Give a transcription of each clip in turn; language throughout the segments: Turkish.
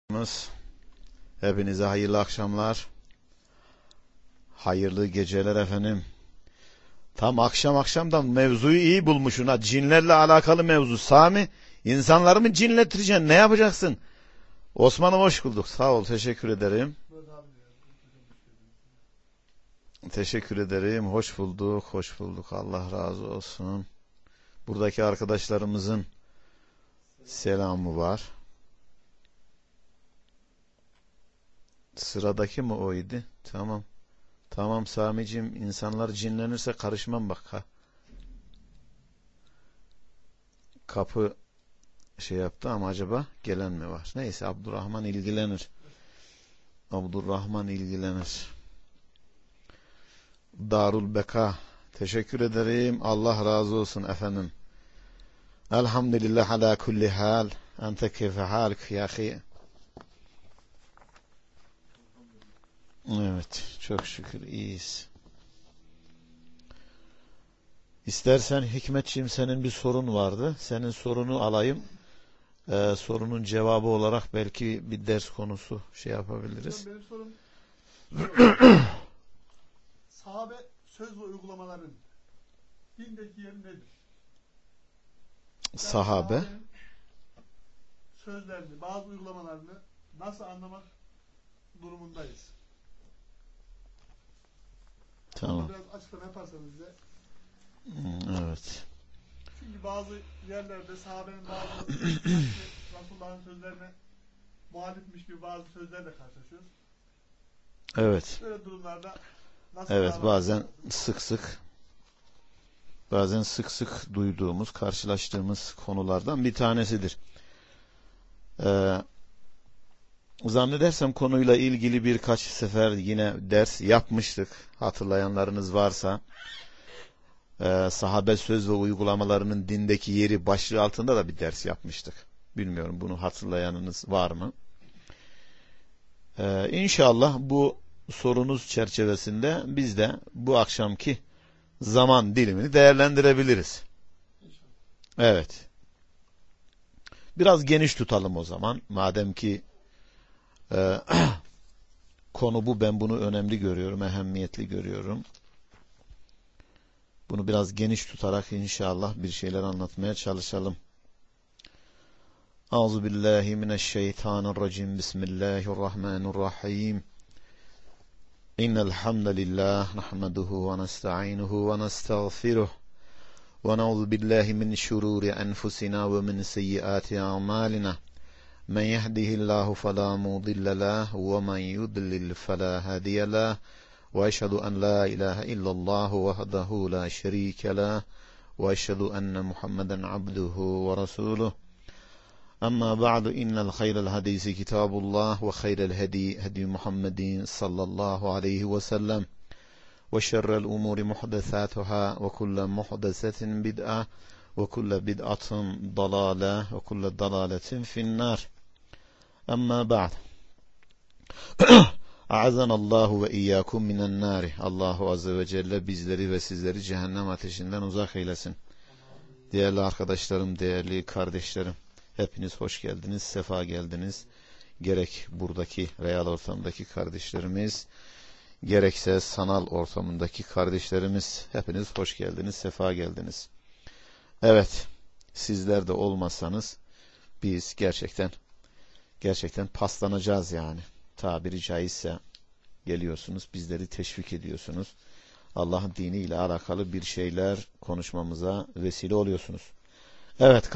Hepinize hayırlı akşamlar, hayırlı geceler efendim. Tam akşamdan mevzuyu iyi bulmuşsun ha. Cinlerle alakalı mevzu. Sami, insanları mı cinlettireceksin? Ne yapacaksın? Osman'ım hoş bulduk. Sağ ol, teşekkür ederim. Teşekkür ederim. Hoş bulduk. Allah razı olsun. Buradaki arkadaşlarımızın selamı var. Sıradaki mi oydu? Tamam Sami'cim, insanlar cinlenirse karışmam bak ha. Kapı şey yaptı ama acaba gelen mi var? Neyse, Abdurrahman ilgilenir. Darul Beka, teşekkür ederim. Allah razı olsun efendim. Elhamdülillah ala kulli hal. Ente keyfe halik ya ahi? Evet, çok şükür iyiyiz. İstersen Hikmetciğim, senin bir sorun vardı. Senin sorunu alayım. Sorunun cevabı olarak belki bir ders konusu şey yapabiliriz. Benim sorum sahabe söz ve uygulamaların dindeki yeri nedir? Sahabe sözlerini, bazı uygulamalarını nasıl anlamak durumundayız? Tamam. Biraz açıklama yaparsanız bize. Evet. Çünkü bazı yerlerde sahabenin bazı Resulullah'ın sözlerine muhalifmiş gibi bazı sözlerle karşılaşıyoruz. Evet. Böyle durumlarda nasıl bazen sık sık duyduğumuz, karşılaştığımız konulardan bir tanesidir. Zannedersem konuyla ilgili birkaç sefer yine ders yapmıştık. Hatırlayanlarınız varsa, sahabe söz ve uygulamalarının dindeki yeri başlığı altında da bir ders yapmıştık. Bilmiyorum, bunu hatırlayanınız var mı? İnşallah bu sorunuz çerçevesinde biz de bu akşamki zaman dilimini değerlendirebiliriz. Evet. Biraz geniş tutalım o zaman. Madem ki konu bu, ben bunu önemli görüyorum, ehemmiyetli görüyorum. Bunu biraz geniş tutarak inşallah bir şeyler anlatmaya çalışalım. Euzubillahimineşşeytanirracim. Bismillahirrahmanirrahim. İnnel hamdalillah nahmeduhu ve nesta'inuhu ve nestağfiruh ve na'udzu billahi min şururi enfusina ve min seyyiati a'malina. Men yehdihillahu fela mudille lahu ve men yudlil fela hadiye lahu. وأشهد أن لا إله إلا الله وحده لا شريك له وأشهد أن محمدا عبده ورسوله أما بعد إن الخير الحديث كتاب الله وخير الهدي هدي محمد صلى الله عليه وسلم وشر الأمور محدثاتها وكل محدثة بدعة وكل بدعة ضلالة وكل ضلالة في النار أما بعد A'azanallahu ve iyyakum minen nari. Allahu azze ve celle bizleri ve sizleri cehennem ateşinden uzak eylesin. Değerli arkadaşlarım, değerli kardeşlerim, hepiniz hoş geldiniz, sefa geldiniz. Gerek buradaki real ortamdaki kardeşlerimiz, gerekse sanal ortamındaki kardeşlerimiz, hepiniz hoş geldiniz, sefa geldiniz. Evet, sizler de olmasanız biz gerçekten paslanacağız yani. Tabiri caizse geliyorsunuz, bizleri teşvik ediyorsunuz. Allah'ın diniyle alakalı bir şeyler konuşmamıza vesile oluyorsunuz. Evet,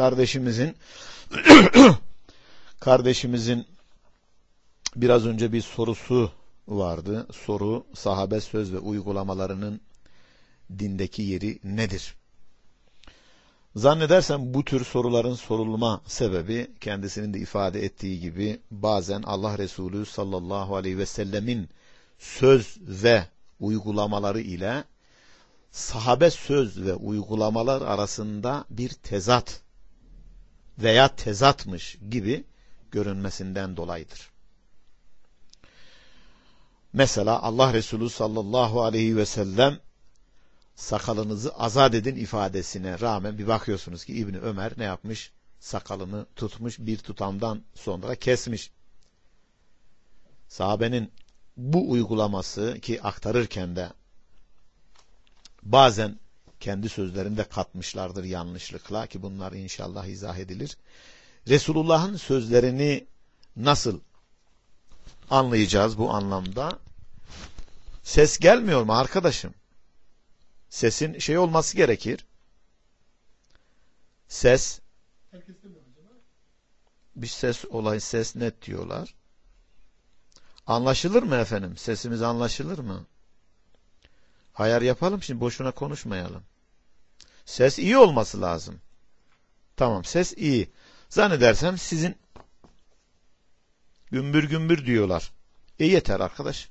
kardeşimizin biraz önce bir sorusu vardı. Soru, sahabe söz ve uygulamalarının dindeki yeri nedir? Zannedersem bu tür soruların sorulma sebebi, kendisinin de ifade ettiği gibi, bazen Allah Resulü sallallahu aleyhi ve sellemin söz ve uygulamaları ile sahabe söz ve uygulamalar arasında bir tezat veya tezatmış gibi görünmesinden dolayıdır. Mesela Allah Resulü sallallahu aleyhi ve sellem sakalınızı azat edin ifadesine rağmen bir bakıyorsunuz ki İbni Ömer ne yapmış? Sakalını tutmuş, bir tutamdan sonra kesmiş. Sahabenin bu uygulaması ki aktarırken de bazen kendi sözlerinde katmışlardır yanlışlıkla ki bunlar inşallah izah edilir. Resulullah'ın sözlerini nasıl anlayacağız bu anlamda? Ses gelmiyor mu arkadaşım? Sesin şey olması gerekir. Ses. Bir ses olay, ses net diyorlar. Anlaşılır mı efendim? Sesimiz anlaşılır mı? Ayar yapalım şimdi, boşuna konuşmayalım. Ses iyi olması lazım. Tamam, ses iyi. Zannedersem sizin gümbür gümbür diyorlar. Yeter arkadaş.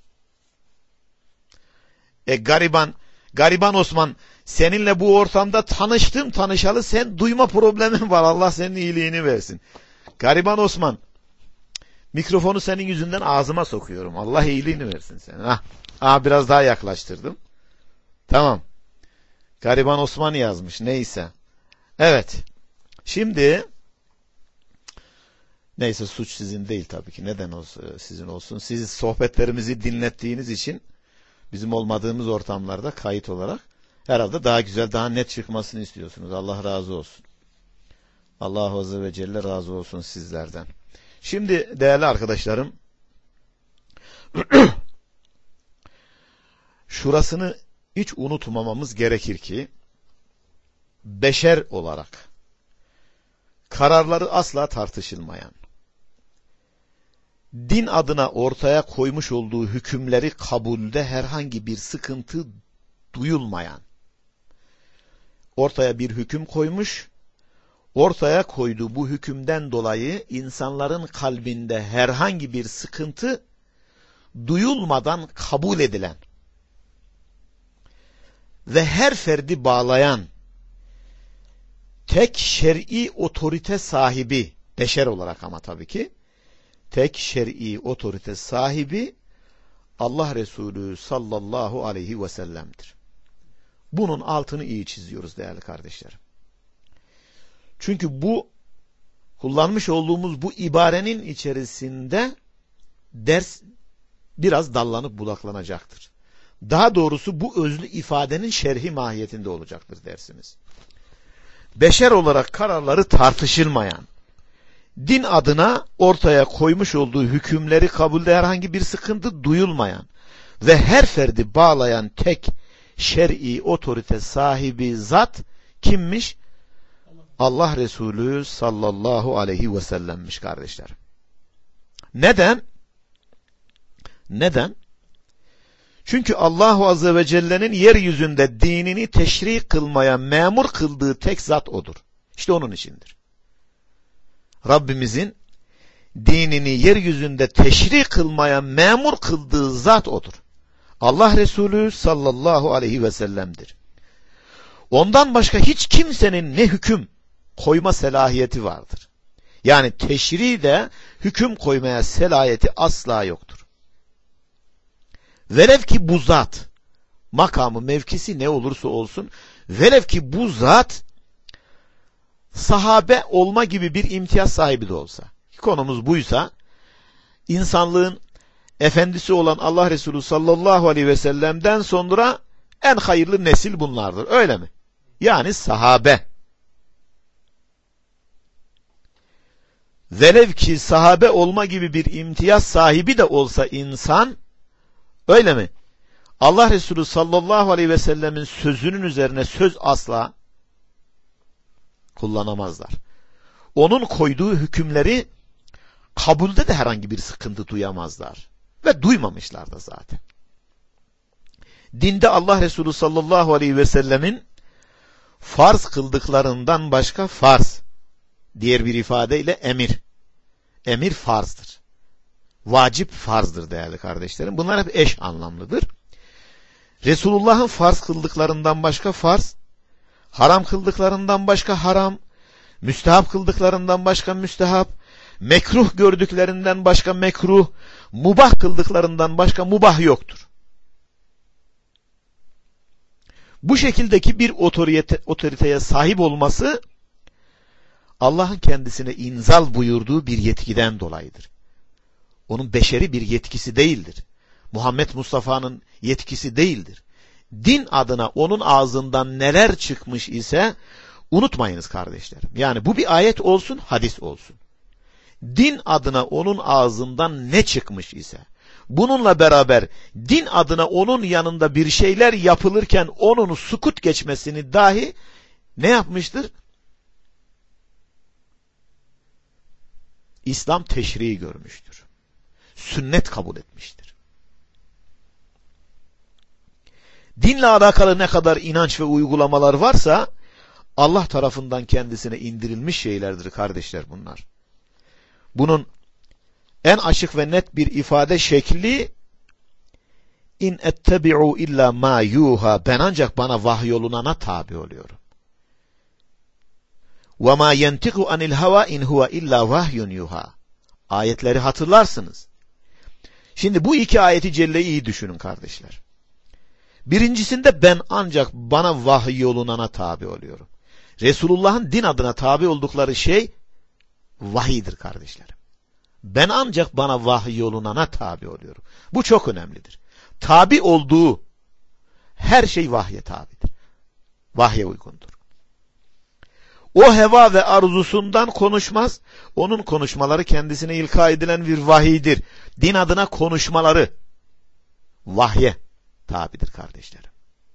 Gariban Osman, seninle bu ortamda tanışalı sen duyma problemin var. Allah senin iyiliğini versin. Gariban Osman, mikrofonu senin yüzünden ağzıma sokuyorum. Allah iyiliğini versin senin. Biraz daha yaklaştırdım. Tamam. Gariban Osman yazmış. Neyse. Evet. Şimdi neyse, suç sizin değil tabii ki. Neden sizin olsun? Siz sohbetlerimizi dinlettiğiniz için bizim olmadığımız ortamlarda kayıt olarak herhalde daha güzel, daha net çıkmasını istiyorsunuz. Allah razı olsun. Allah Azze ve Celle razı olsun sizlerden. Şimdi değerli arkadaşlarım, şurasını hiç unutmamamız gerekir ki beşer olarak kararları asla tartışılmayan, din adına ortaya koymuş olduğu hükümleri kabulde herhangi bir sıkıntı duyulmayan, ortaya bir hüküm koymuş, ortaya koyduğu bu hükümden dolayı insanların kalbinde herhangi bir sıkıntı duyulmadan kabul edilen ve her ferdi bağlayan tek şer'i otorite sahibi, beşer olarak ama tabii ki, tek şer'i otorite sahibi Allah Resulü sallallahu aleyhi ve sellem'dir. Bunun altını iyi çiziyoruz değerli kardeşlerim. Çünkü bu kullanmış olduğumuz bu ibarenin içerisinde ders biraz dallanıp budaklanacaktır. Daha doğrusu bu özlü ifadenin şerhi mahiyetinde olacaktır dersimiz. Beşer olarak kararları tartışılmayan, din adına ortaya koymuş olduğu hükümleri kabulde herhangi bir sıkıntı duyulmayan ve her ferdi bağlayan tek şer'i otorite sahibi zat kimmiş? Allah Resulü sallallahu aleyhi ve sellem'miş kardeşler. Neden? Neden? Çünkü Allahu Azze ve Celle'nin yeryüzünde dinini teşri kılmaya memur kıldığı tek zat odur. İşte onun içindir. Rabbimizin dinini yeryüzünde teşri kılmaya memur kıldığı zat odur. Allah Resulü sallallahu aleyhi ve sellem'dir. Ondan başka hiç kimsenin ne hüküm koyma selahiyeti vardır. Yani teşri'de hüküm koymaya selahiyeti asla yoktur. Velev ki bu zat, makamı mevkisi ne olursa olsun, velev ki bu zat sahabe olma gibi bir imtiyaz sahibi de olsa, konumuz buysa, insanlığın efendisi olan Allah Resulü sallallahu aleyhi ve sellem'den sonra en hayırlı nesil bunlardır. Öyle mi? Yani sahabe. Velev ki sahabe olma gibi bir imtiyaz sahibi de olsa insan, öyle mi? Allah Resulü sallallahu aleyhi ve sellemin sözünün üzerine söz asla kullanamazlar. Onun koyduğu hükümleri kabulde de herhangi bir sıkıntı duyamazlar. Ve duymamışlar da zaten. Dinde Allah Resulü sallallahu aleyhi ve sellemin farz kıldıklarından başka farz, diğer bir ifadeyle emir. Emir farzdır. Vacip farzdır değerli kardeşlerim. Bunlar hep eş anlamlıdır. Resulullah'ın farz kıldıklarından başka farz, haram kıldıklarından başka haram, müstehap kıldıklarından başka müstehap, mekruh gördüklerinden başka mekruh, mubah kıldıklarından başka mubah yoktur. Bu şekildeki bir otoriteye sahip olması Allah'ın kendisine inzal buyurduğu bir yetkiden dolayıdır. Onun beşeri bir yetkisi değildir. Muhammed Mustafa'nın yetkisi değildir. Din adına onun ağzından neler çıkmış ise unutmayınız kardeşlerim. Yani bu bir ayet olsun, hadis olsun. Din adına onun ağzından ne çıkmış ise, bununla beraber din adına onun yanında bir şeyler yapılırken onun sukut geçmesini dahi ne yapmıştır? İslam teşrii görmüştür. Sünnet kabul etmiştir. Dinle alakalı ne kadar inanç ve uygulamalar varsa Allah tarafından kendisine indirilmiş şeylerdir kardeşler bunlar. Bunun en açık ve net bir ifade şekli in ettebi'u illa ma yuha, ben ancak bana vahyolunana tabi oluyorum. Ve ma yentiku anil hava in huve illa vahyun yuha. Ayetleri hatırlarsınız. Şimdi bu iki ayeti celleyi iyi düşünün kardeşler. Birincisinde ben ancak bana vahyolunana tabi oluyorum. Resulullah'ın din adına tabi oldukları şey vahiydir kardeşlerim. Ben ancak bana vahyolunana tabi oluyorum. Bu çok önemlidir. Tabi olduğu her şey vahye tabidir. Vahye uygundur. O heva ve arzusundan konuşmaz. Onun konuşmaları kendisine ilka edilen bir vahiydir. Din adına konuşmaları vahye tabidir kardeşlerim.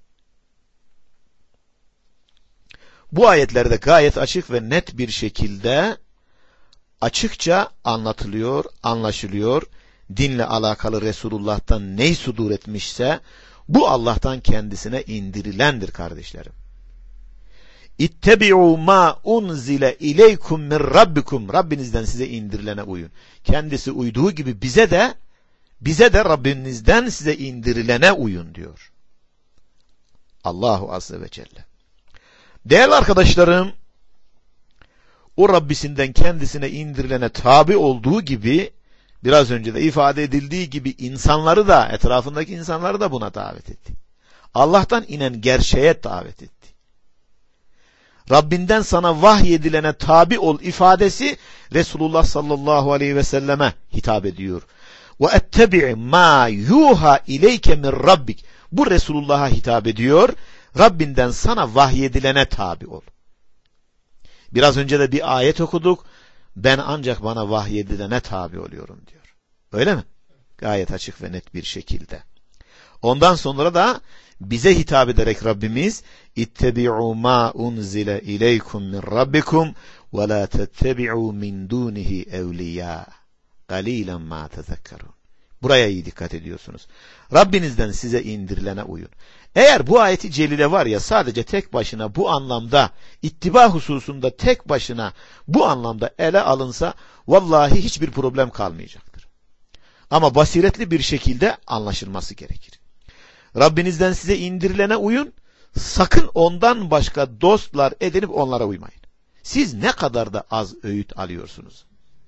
Bu ayetlerde gayet açık ve net bir şekilde açıkça anlatılıyor, anlaşılıyor. Dinle alakalı Resulullah'tan ney sudur etmişse bu Allah'tan kendisine indirilendir kardeşlerim. İttebi'u ma unzile ileykum min rabbikum. Rabbinizden size indirilene uyun. Kendisi uyduğu gibi bize de Rabbinizden size indirilene uyun diyor. Allahu azze ve celle. Değerli arkadaşlarım, o Rabbisinden kendisine indirilene tabi olduğu gibi, biraz önce de ifade edildiği gibi insanları da, etrafındaki insanları da buna davet etti. Allah'tan inen gerçeğe davet etti. Rabbinden sana vahyedilene tabi ol ifadesi Resulullah sallallahu aleyhi ve selleme hitap ediyor. Ve ettebi' ma yuha ileyke min rabbik. Bu Resulullah'a hitap ediyor. Rabbinden sana vahyedilene tabi ol. Biraz önce de bir ayet okuduk. Ben ancak bana vahyedilene tabi oluyorum diyor. Öyle mi? Gayet açık ve net bir şekilde. Ondan sonra da bize hitap ederek Rabbimiz İttebi'u ma unzile ileykum min rabbikum ve la tettebi'u min dunihi evliya galilen ma tezekkerun. Buraya iyi dikkat ediyorsunuz. Rabbinizden size indirilene uyun. Eğer bu ayeti celile var ya sadece tek başına bu anlamda ittiba hususunda tek başına bu anlamda ele alınsa vallahi hiçbir problem kalmayacaktır. Ama basiretli bir şekilde anlaşılması gerekir. Rabbinizden size indirilene uyun, sakın ondan başka dostlar edinip onlara uymayın. Siz ne kadar da az öğüt alıyorsunuz.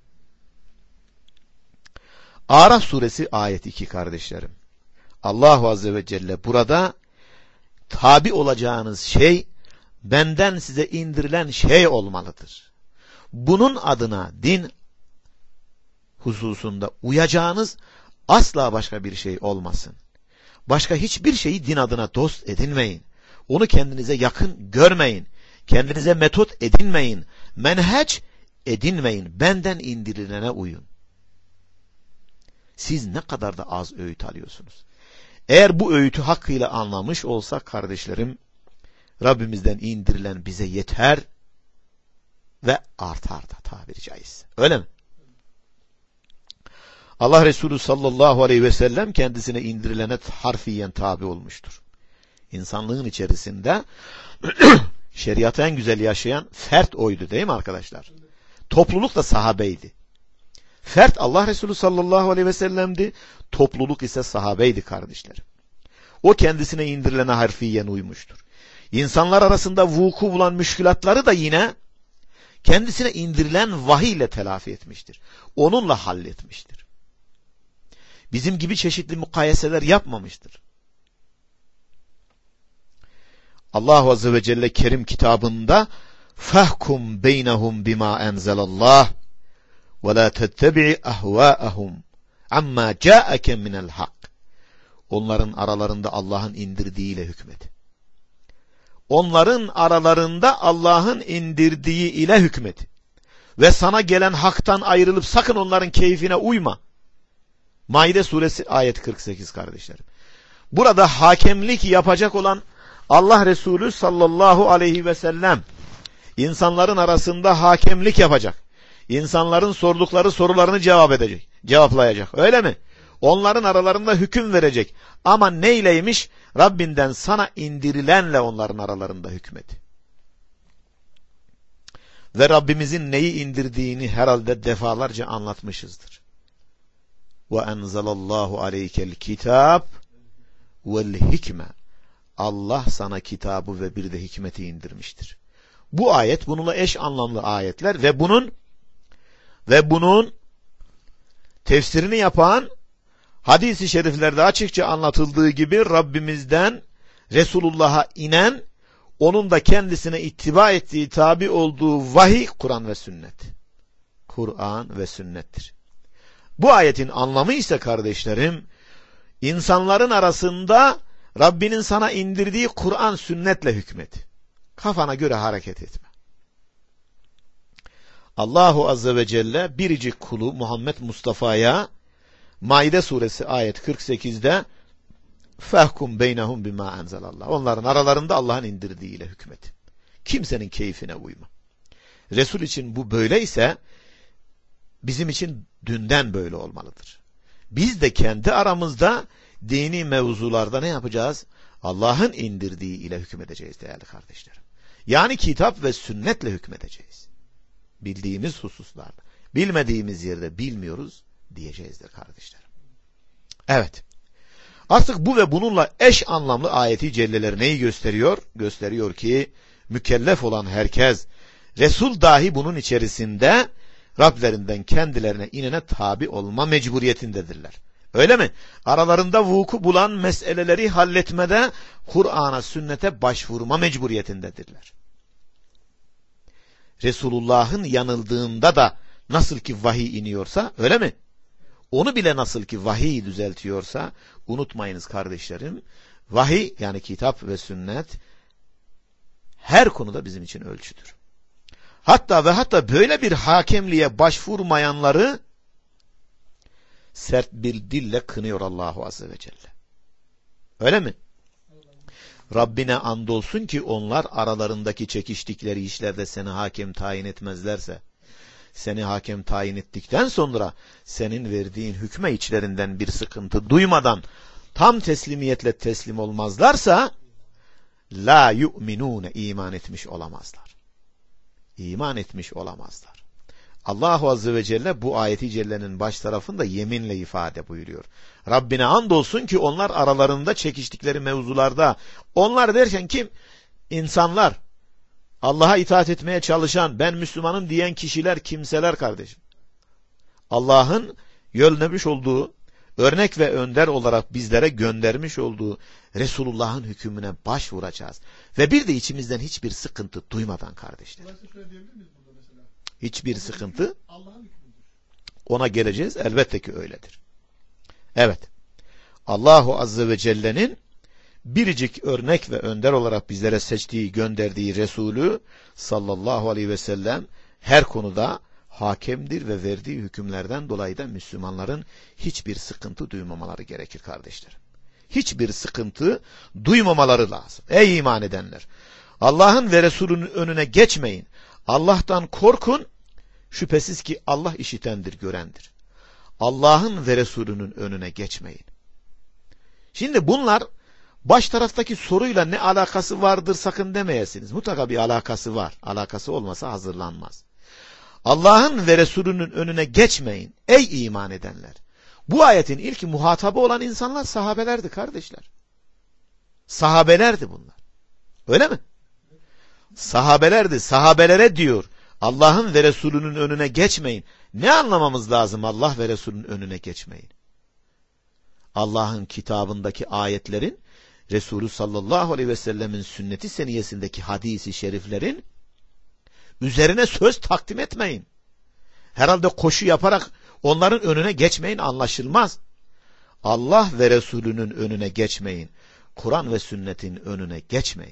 Araf suresi ayet 2 kardeşlerim. Allahu azze ve celle burada tabi olacağınız şey benden size indirilen şey olmalıdır. Bunun adına din hususunda uyacağınız asla başka bir şey olmasın. Başka hiçbir şeyi din adına dost edinmeyin. Onu kendinize yakın görmeyin. Kendinize metot edinmeyin. Menheç edinmeyin. Benden indirilene uyun. Siz ne kadar da az öğüt alıyorsunuz. Eğer bu öğütü hakkıyla anlamış olsak kardeşlerim, Rabbimizden indirilen bize yeter ve artar da tabiri caizse. Öyle mi? Allah Resulü sallallahu aleyhi ve sellem kendisine indirilene harfiyen tabi olmuştur. İnsanlığın içerisinde şeriatı en güzel yaşayan fert oydu değil mi arkadaşlar? Topluluk da sahabeydi. Fert Allah Resulü sallallahu aleyhi ve sellem'di. Topluluk ise sahabeydi kardeşlerim. O kendisine indirilene harfiyen uymuştur. İnsanlar arasında vuku bulan müşkülatları da yine kendisine indirilen vahiy ile telafi etmiştir. Onunla halletmiştir. Bizim gibi çeşitli mukayeseler yapmamıştır. Allah Azze ve Celle Kerim kitabında فَحْكُمْ بَيْنَهُمْ بِمَا أَنْزَلَ اللّٰهِ وَلَا تَتَّبِعِ أَهْوَاءَهُمْ amma ca'ake minel hak. Onların aralarında Allah'ın indirdiğiyle hükmet. Onların aralarında Allah'ın indirdiği ile hükmet. Ve sana gelen haktan ayrılıp sakın onların keyfine uyma. Maide suresi ayet 48 kardeşlerim. Burada hakemlik yapacak olan Allah Resulü sallallahu aleyhi ve sellem insanların arasında hakemlik yapacak. İnsanların sordukları sorularını cevaplayacak. Öyle mi? Onların aralarında hüküm verecek. Ama neyleymiş? Rabbinden sana indirilenle onların aralarında hükmet. Ve Rabbimizin neyi indirdiğini herhalde defalarca anlatmışızdır. Ve enzelallahu aleykel kitab vel hikme. Allah sana kitabı ve bir de hikmeti indirmiştir. Bu ayet bununla eş anlamlı ayetler ve bunun tefsirini yapan hadis-i şeriflerde açıkça anlatıldığı gibi Rabbimizden Resulullah'a inen, onun da kendisine ittiba ettiği, tabi olduğu vahiy, Kur'an ve sünnet. Kur'an ve sünnettir. Bu ayetin anlamı ise kardeşlerim, insanların arasında Rabbinin sana indirdiği Kur'an sünnetle hükmet. Kafana göre hareket etme. Allahu Azze ve Celle biricik kulu Muhammed Mustafa'ya Maide suresi ayet 48'de fehkum beynehum bima enzelallah. Onların aralarında Allah'ın indirdiğiyle hükmet. Kimsenin keyfine uyma. Resul için bu böyleyse bizim için dünden böyle olmalıdır. Biz de kendi aramızda dini mevzularda ne yapacağız? Allah'ın indirdiği ile hükmedeceğiz değerli kardeşlerim. Yani kitap ve sünnetle hükmedeceğiz. Bildiğimiz hususlarda. Bilmediğimiz yerde bilmiyoruz diyeceğizdir kardeşlerim. Evet. Artık bu ve bununla eş anlamlı ayeti celleler neyi gösteriyor? Gösteriyor ki mükellef olan herkes, Resul dahi bunun içerisinde Rablerinden kendilerine inene tabi olma mecburiyetindedirler. Öyle mi? Aralarında vuku bulan meseleleri halletmede Kur'an'a, sünnete başvurma mecburiyetindedirler. Resulullah'ın yanıldığında da nasıl ki vahiy iniyorsa, öyle mi? Onu bile nasıl ki vahiy düzeltiyorsa, unutmayınız kardeşlerim, vahiy yani kitap ve sünnet her konuda bizim için ölçüdür. Hatta böyle bir hakemliğe başvurmayanları sert bir dille kınıyor Allahu Azze ve Celle. Öyle mi? Rabbine andolsun ki onlar aralarındaki çekiştikleri işlerde seni hakem tayin etmezlerse, seni hakem tayin ettikten sonra senin verdiğin hükme içlerinden bir sıkıntı duymadan tam teslimiyetle teslim olmazlarsa la yu'minune, iman etmiş olamazlar. İman etmiş olamazlar. Allahu Azze ve Celle bu ayeti cellenin baş tarafında yeminle ifade buyuruyor. Rabbine andolsun ki onlar aralarında çekiştikleri mevzularda, onlar derken kim? İnsanlar, Allah'a itaat etmeye çalışan, ben Müslümanım diyen kişiler, kimseler kardeşim. Allah'ın yönlemiş olduğu, örnek ve önder olarak bizlere göndermiş olduğu Resulullah'ın hükmüne başvuracağız. Ve bir de içimizden hiçbir sıkıntı duymadan kardeşler. Hiçbir sıkıntı, ona geleceğiz, elbette ki öyledir. Evet, Allahu Azze ve Celle'nin biricik örnek ve önder olarak bizlere seçtiği, gönderdiği Resulü sallallahu aleyhi ve sellem her konuda hakemdir ve verdiği hükümlerden dolayı da Müslümanların hiçbir sıkıntı duymamaları gerekir kardeşlerim. Hiçbir sıkıntı duymamaları lazım. Ey iman edenler! Allah'ın ve Resulünün önüne geçmeyin. Allah'tan korkun. Şüphesiz ki Allah işitendir, görendir. Allah'ın ve Resulünün önüne geçmeyin. Şimdi bunlar baş taraftaki soruyla ne alakası vardır sakın demeyesiniz. Mutlaka bir alakası var. Alakası olmasa hazırlanmaz. Allah'ın ve Resulünün önüne geçmeyin ey iman edenler. Bu ayetin ilk muhatabı olan insanlar sahabelerdi kardeşler. Sahabelerdi bunlar. Öyle mi? Sahabelerdi. Sahabelere diyor Allah'ın ve Resulünün önüne geçmeyin. Ne anlamamız lazım Allah ve Resulünün önüne geçmeyin? Allah'ın kitabındaki ayetlerin, Resulü sallallahu aleyhi ve sellemin sünneti seniyesindeki hadisi şeriflerin üzerine söz takdim etmeyin. Herhalde koşu yaparak Onların önüne geçmeyin, anlaşılmaz. Allah ve Resulünün önüne geçmeyin. Kur'an ve sünnetin önüne geçmeyin.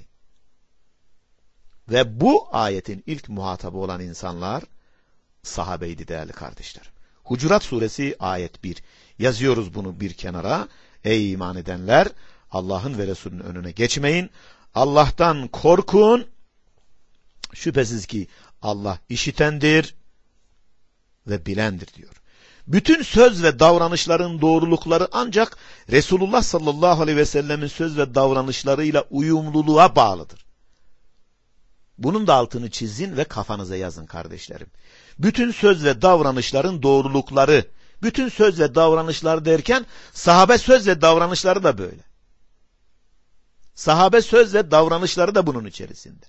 Ve bu ayetin ilk muhatabı olan insanlar sahabeydi değerli kardeşlerim. Hucurat suresi ayet 1. Yazıyoruz bunu bir kenara. Ey iman edenler, Allah'ın ve Resulünün önüne geçmeyin. Allah'tan korkun. Şüphesiz ki Allah işitendir ve bilendir diyor. Bütün söz ve davranışların doğrulukları ancak Resulullah sallallahu aleyhi ve sellemin söz ve davranışlarıyla uyumluluğa bağlıdır. Bunun da altını çizin ve kafanıza yazın kardeşlerim. Bütün söz ve davranışların doğrulukları, bütün söz ve davranışlar derken sahabe söz ve davranışları da böyle. Sahabe söz ve davranışları da bunun içerisinde.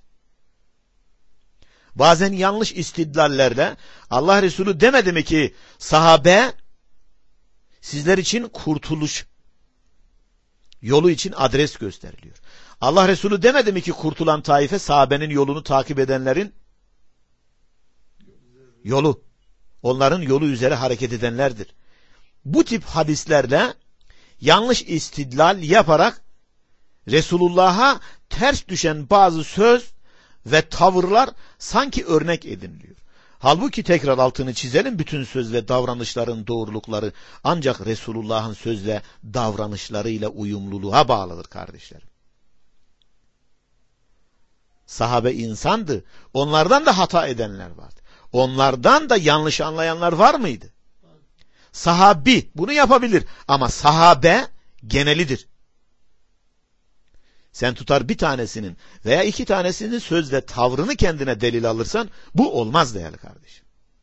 Bazen yanlış istidlallerle Allah Resulü demedi mi ki sahabe sizler için kurtuluş yolu için adres gösteriliyor. Allah Resulü demedi mi ki kurtulan taife sahabenin yolunu takip edenlerin yolu. Onların yolu üzere hareket edenlerdir. Bu tip hadislerle yanlış istidlal yaparak Resulullah'a ters düşen bazı söz ve tavırlar sanki örnek ediniliyor. Halbuki tekrar altını çizelim, bütün söz ve davranışların doğrulukları ancak Resulullah'ın söz ve davranışlarıyla uyumluluğa bağlıdır kardeşlerim. Sahabe insandı. Onlardan da hata edenler vardı. Onlardan da yanlış anlayanlar var mıydı? Sahabi bunu yapabilir ama sahabe genelidir. Sen tutar bir tanesinin veya iki tanesinin söz ve tavrını kendine delil alırsan bu olmaz değerli kardeşim.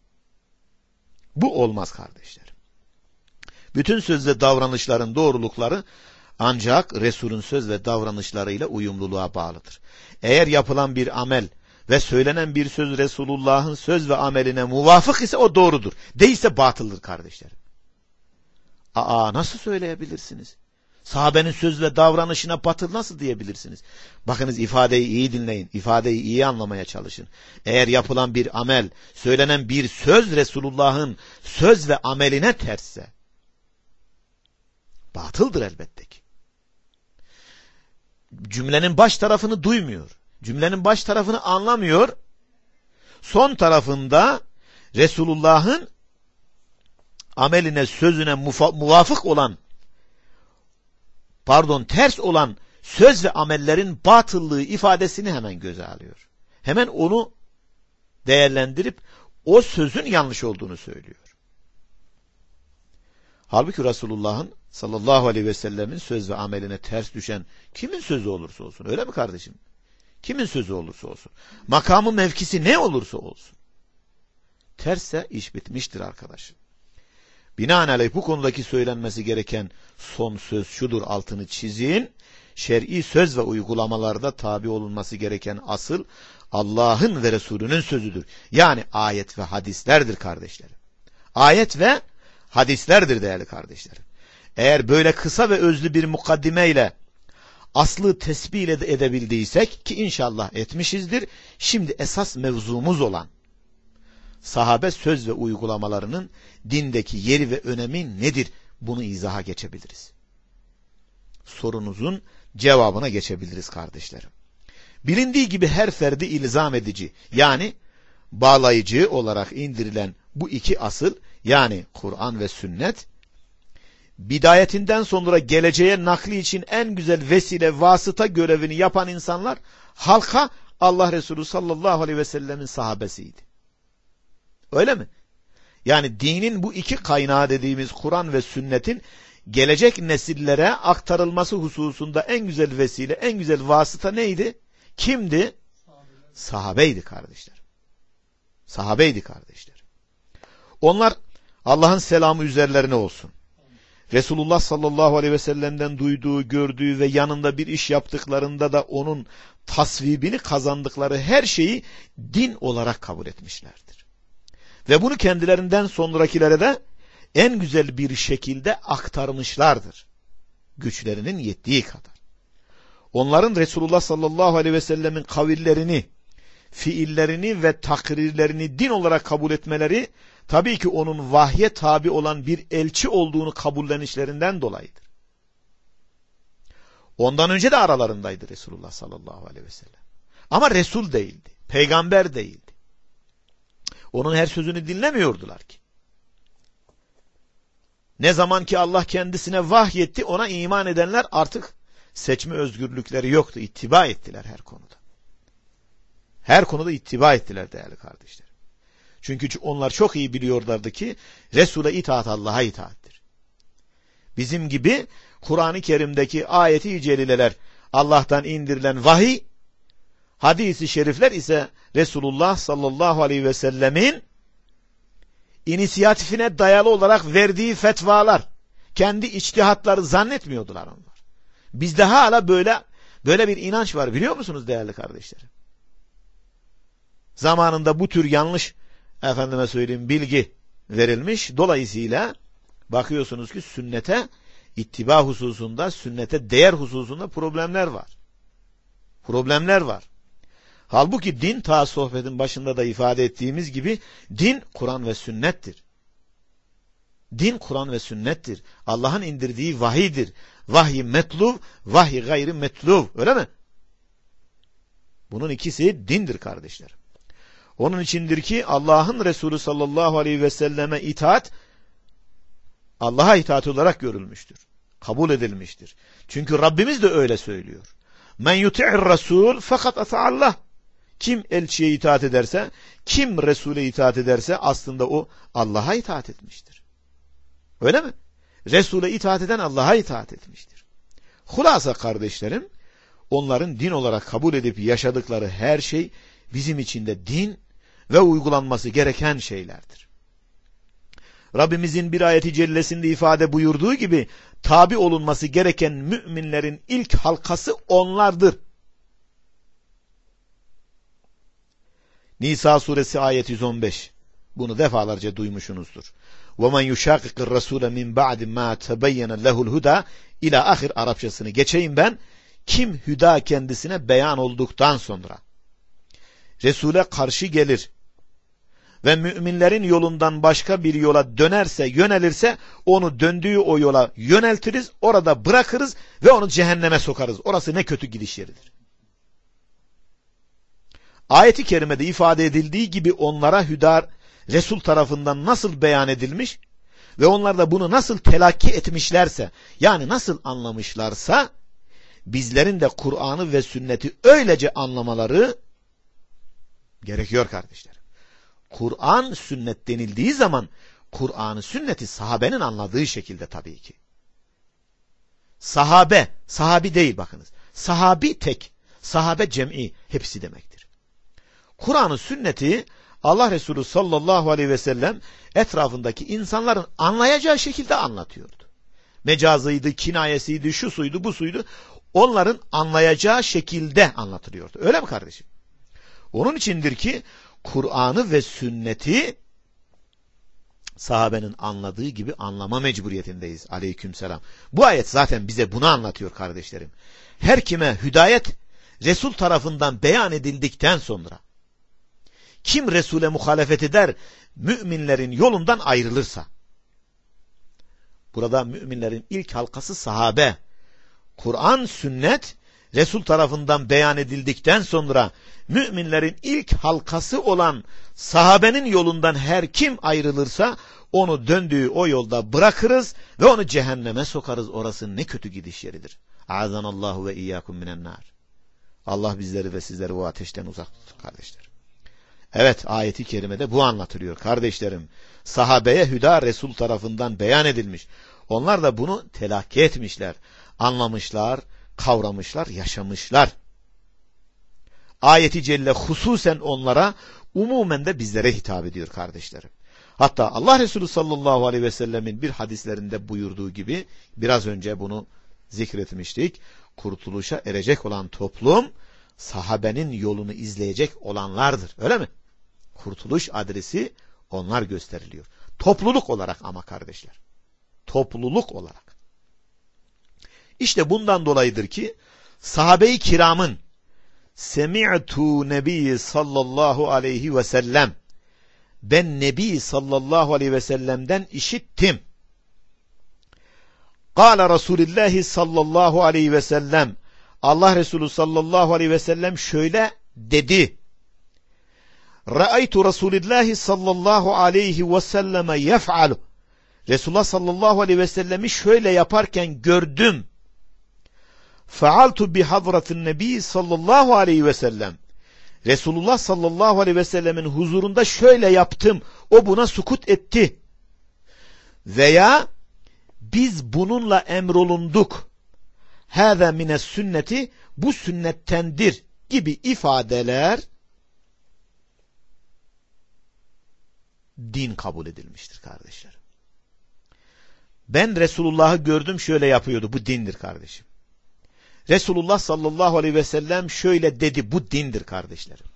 Bu olmaz kardeşlerim. Bütün söz ve davranışların doğrulukları ancak Resul'ün söz ve davranışlarıyla uyumluluğa bağlıdır. Eğer yapılan bir amel ve söylenen bir söz Resulullah'ın söz ve ameline muvafık ise o doğrudur. Değilse batıldır kardeşlerim. Nasıl söyleyebilirsiniz? Sahabenin söz ve davranışına batıl nasıl diyebilirsiniz? Bakınız, ifadeyi iyi dinleyin. İfadeyi iyi anlamaya çalışın. Eğer yapılan bir amel, söylenen bir söz Resulullah'ın söz ve ameline tersse batıldır elbette ki. Cümlenin baş tarafını duymuyor. Cümlenin baş tarafını anlamıyor. Son tarafında Resulullah'ın ameline, sözüne muvafık olan, ters olan söz ve amellerin batıllığı ifadesini hemen göze alıyor. Hemen onu değerlendirip o sözün yanlış olduğunu söylüyor. Halbuki Resulullah'ın sallallahu aleyhi ve sellemin söz ve ameline ters düşen kimin sözü olursa olsun, öyle mi kardeşim? Kimin sözü olursa olsun, makamı mevkisi ne olursa olsun, tersse iş bitmiştir arkadaşım. Binaenaleyh bu konudaki söylenmesi gereken son söz şudur, altını çizin. Şer'i söz ve uygulamalarda tabi olunması gereken asıl Allah'ın ve Resulünün sözüdür. Yani ayet ve hadislerdir kardeşlerim. Ayet ve hadislerdir değerli kardeşlerim. Eğer böyle kısa ve özlü bir mukaddimeyle aslı tesbih edebildiysek ki inşallah etmişizdir. Şimdi esas mevzumuz olan sahabe söz ve uygulamalarının dindeki yeri ve önemi nedir? Bunu izaha geçebiliriz. Sorunuzun cevabına geçebiliriz kardeşlerim. Bilindiği gibi her ferdi ilzam edici, yani bağlayıcı olarak indirilen bu iki asıl, yani Kur'an ve sünnet, bidayetinden sonra geleceğe nakli için en güzel vesile, vasıta görevini yapan insanlar halka Allah Resulü sallallahu aleyhi ve sellemin sahabesiydi. Öyle mi? Yani dinin bu iki kaynağı dediğimiz Kur'an ve sünnetin gelecek nesillere aktarılması hususunda en güzel vesile, en güzel vasıta neydi? Kimdi? Sahabeydi kardeşler. Sahabeydi kardeşler. Onlar Allah'ın selamı üzerlerine olsun. Resulullah sallallahu aleyhi ve sellem'den duyduğu, gördüğü ve yanında bir iş yaptıklarında da onun tasvibini kazandıkları her şeyi din olarak kabul etmişlerdir. Ve bunu kendilerinden sonrakilere de en güzel bir şekilde aktarmışlardır. Güçlerinin yettiği kadar. Onların Resulullah sallallahu aleyhi ve sellemin kavillerini, fiillerini ve takrirlerini din olarak kabul etmeleri, tabii ki onun vahye tabi olan bir elçi olduğunu kabullenişlerinden dolayıdır. Ondan önce de aralarındaydı Resulullah sallallahu aleyhi ve sellem. Ama Resul değildi, peygamber değildi. Onun her sözünü dinlemiyordular ki. Ne zaman ki Allah kendisine vahyetti, ona iman edenler artık seçme özgürlükleri yoktu. İttiba ettiler her konuda. Her konuda ittiba ettiler değerli kardeşler. Çünkü onlar çok iyi biliyorlardı ki Resul'e itaat Allah'a itaattir. Bizim gibi Kur'an-ı Kerim'deki ayeti celileler Allah'tan indirilen vahiy, hadis-i şerifler ise Resulullah sallallahu aleyhi ve sellemin inisiyatifine dayalı olarak verdiği fetvalar, kendi içtihatları zannetmiyordular onlar. Bizde hala böyle bir inanç var, biliyor musunuz değerli kardeşlerim? Zamanında bu tür yanlış bilgi verilmiş. Dolayısıyla bakıyorsunuz ki sünnete ittiba hususunda, sünnete değer hususunda problemler var. Problemler var. Halbuki din, ta sohbetin başında da ifade ettiğimiz gibi, din Kur'an ve sünnettir. Din Kur'an ve sünnettir. Allah'ın indirdiği vahiydir. Vahyi metluv, vahyi gayri metluv. Öyle mi? Bunun ikisi dindir kardeşler. Onun içindir ki Allah'ın Resulü sallallahu aleyhi ve selleme itaat, Allah'a itaat olarak görülmüştür. Kabul edilmiştir. Çünkü Rabbimiz de öyle söylüyor. Men yuti'ir rasul fakat ata'allah. Kim elçiye itaat ederse, kim Resul'e itaat ederse aslında o Allah'a itaat etmiştir. Öyle mi? Resul'e itaat eden Allah'a itaat etmiştir. Hulasa kardeşlerim, onların din olarak kabul edip yaşadıkları her şey bizim için de din ve uygulanması gereken şeylerdir. Rabbimizin bir ayeti cellesinde ifade buyurduğu gibi, tabi olunması gereken müminlerin ilk halkası onlardır. Nisa suresi ayet 115. Bunu defalarca duymuşsunuzdur. وَمَنْ يُشَاقِقِ الرَّسُولَ مِنْ بَعْدِ مَا تَبَيَّنَ لَهُ الْهُدَى ila ahir Arapçasını geçeyim ben. Kim hüda kendisine beyan olduktan sonra Resul'e karşı gelir ve müminlerin yolundan başka bir yola dönerse, yönelirse, onu döndüğü o yola yöneltiriz, orada bırakırız ve onu cehenneme sokarız. Orası ne kötü gidiş yeridir. Ayet-i kerimede ifade edildiği gibi onlara hüda Resul tarafından nasıl beyan edilmiş ve onlar da bunu nasıl telakki etmişlerse, yani nasıl anlamışlarsa, bizlerin de Kur'an'ı ve sünneti öylece anlamaları gerekiyor kardeşler. Kur'an, sünnet denildiği zaman Kur'an'ı, sünneti sahabenin anladığı şekilde tabii ki. Sahabi değil bakınız. Sahabi tek, sahabe cem'i, hepsi demektir. Kur'an'ı, sünneti Allah Resulü sallallahu aleyhi ve sellem etrafındaki insanların anlayacağı şekilde anlatıyordu. Mecazıydı, kinayesiydi, şu suydu, bu suydu. Onların anlayacağı şekilde anlatılıyordu. Öyle mi kardeşim? Onun içindir ki Kur'an'ı ve sünneti sahabenin anladığı gibi anlama mecburiyetindeyiz. Aleykümselam. Bu ayet zaten bize bunu anlatıyor kardeşlerim. Her kime hidayet Resul tarafından beyan edildikten sonra, kim Resul'e muhalefet eder, müminlerin yolundan ayrılırsa, burada müminlerin ilk halkası sahabe. Kur'an, sünnet Resul tarafından beyan edildikten sonra müminlerin ilk halkası olan sahabenin yolundan her kim ayrılırsa onu döndüğü o yolda bırakırız ve onu cehenneme sokarız. Orası ne kötü gidiş yeridir. Azanallahu ve iyyakum minennar. Allah bizleri ve sizleri o ateşten uzak tutsun kardeşler. Evet, ayeti kerimede bu anlatılıyor kardeşlerim. Sahabeye hüda Resul tarafından beyan edilmiş. Onlar da bunu telakki etmişler, anlamışlar, kavramışlar, yaşamışlar. Ayeti celle hususen onlara, umumen de bizlere hitap ediyor kardeşlerim. Hatta Allah Resulü sallallahu aleyhi ve sellemin bir hadislerinde buyurduğu gibi, biraz önce bunu zikretmiştik, kurtuluşa erecek olan toplum sahabenin yolunu izleyecek olanlardır. Öyle mi? Kurtuluş adresi onlar gösteriliyor. Topluluk olarak ama kardeşler. Topluluk olarak. İşte bundan dolayıdır ki sahabe-i kiramın Semi'tu Nebi sallallahu aleyhi ve sellem. Ben Nebi sallallahu aleyhi ve sellem'den işittim. Kâle Resulullah sallallahu aleyhi ve sellem. Allah Resulü sallallahu aleyhi ve sellem şöyle dedi. Ra'aytu Resulullah sallallahu aleyhi ve selleme yef'alu. Resulullah sallallahu aleyhi ve sellemi şöyle yaparken gördüm. Fealtu bi hadratin nebi sallallahu aleyhi ve sellem. Resulullah sallallahu aleyhi ve sellemin huzurunda şöyle yaptım. O buna sukut etti. Veya biz bununla emrolunduk. Hâzâ mines sünneti, bu sünnettendir gibi ifadeler din kabul edilmiştir kardeşlerim. Ben Resulullah'ı gördüm şöyle yapıyordu. Bu dindir kardeşim. Resulullah sallallahu aleyhi ve sellem şöyle dedi. Bu dindir kardeşlerim.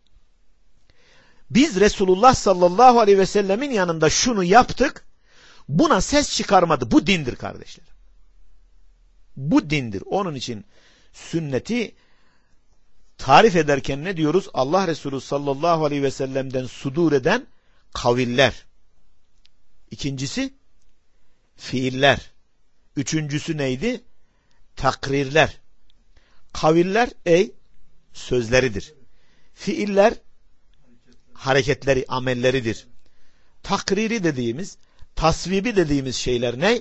Biz Resulullah sallallahu aleyhi ve sellemin yanında şunu yaptık. Buna ses çıkarmadı. Bu dindir kardeşlerim. Bu dindir. Onun için sünneti tarif ederken ne diyoruz? Allah Resulü sallallahu aleyhi ve sellem'den sudur eden kaviller. İkincisi fiiller. Üçüncüsü neydi? Takrirler. Kaviller sözleridir. Fiiller hareketleri, amelleridir. Takriri dediğimiz, tasvibi dediğimiz şeyler ne?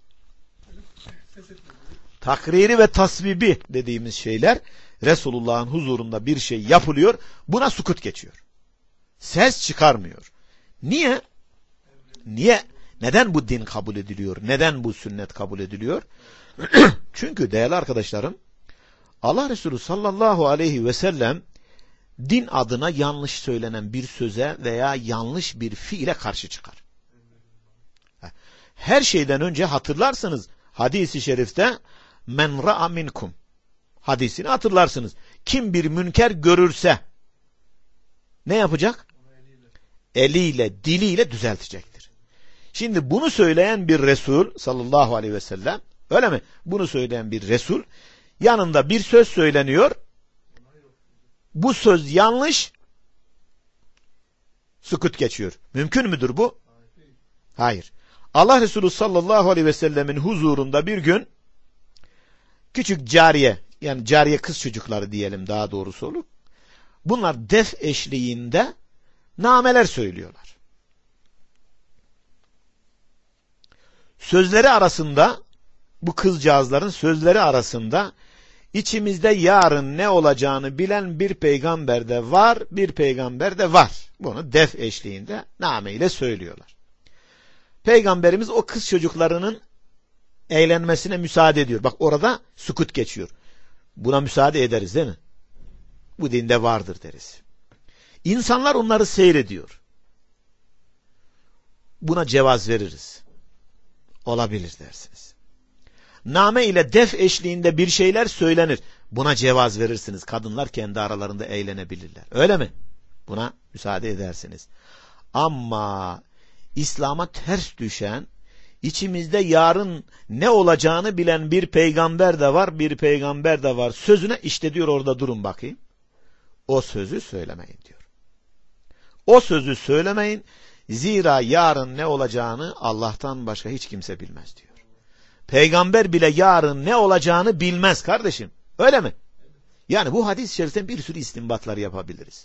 Takriri ve tasvibi dediğimiz şeyler, Resulullah'ın huzurunda bir şey yapılıyor, buna sukut geçiyor. Ses çıkarmıyor. Niye? Niye? Neden bu din kabul ediliyor? Neden bu sünnet kabul ediliyor? Çünkü değerli arkadaşlarım, Allah Resulü sallallahu aleyhi ve sellem din adına yanlış söylenen bir söze veya yanlış bir fiile karşı çıkar. Her şeyden önce hatırlarsınız hadis-i şerifte men ra'a minkum hadisini hatırlarsınız. Kim bir münker görürse ne yapacak? Eliyle, diliyle düzeltecektir. Şimdi bunu söyleyen bir Resul sallallahu aleyhi ve sellem, öyle mi? Bunu söyleyen bir Resul, yanında bir söz söyleniyor. Bu söz yanlış, sükut geçiyor. Mümkün müdür bu? Hayır. Allah Resulü sallallahu aleyhi ve sellemin huzurunda bir gün küçük cariye, yani cariye kız çocukları diyelim daha doğrusu olur. Bunlar def eşliğinde nameler söylüyorlar. Sözleri arasında, bu kızcağızların sözleri arasında içimizde yarın ne olacağını bilen bir peygamber de var, bir peygamber de var. Bunu def eşliğinde nameyle söylüyorlar. Peygamberimiz o kız çocuklarının eğlenmesine müsaade ediyor. Bak orada sükut geçiyor. Buna müsaade ederiz değil mi? Bu dinde vardır deriz. İnsanlar onları seyrediyor. Buna cevaz veririz. Olabilir dersiniz. Name ile def eşliğinde bir şeyler söylenir. Buna cevaz verirsiniz. Kadınlar kendi aralarında eğlenebilirler. Öyle mi? Buna müsaade edersiniz. Ama İslam'a ters düşen, içimizde yarın ne olacağını bilen bir peygamber de var, bir peygamber de var. Sözüne işte diyor orada durun bakayım. O sözü söylemeyin diyor. O sözü söylemeyin. Zira yarın ne olacağını Allah'tan başka hiç kimse bilmez diyor. Peygamber bile yarın ne olacağını bilmez kardeşim. Öyle mi? Yani bu hadis-i şeriften bir sürü istinbatlar yapabiliriz.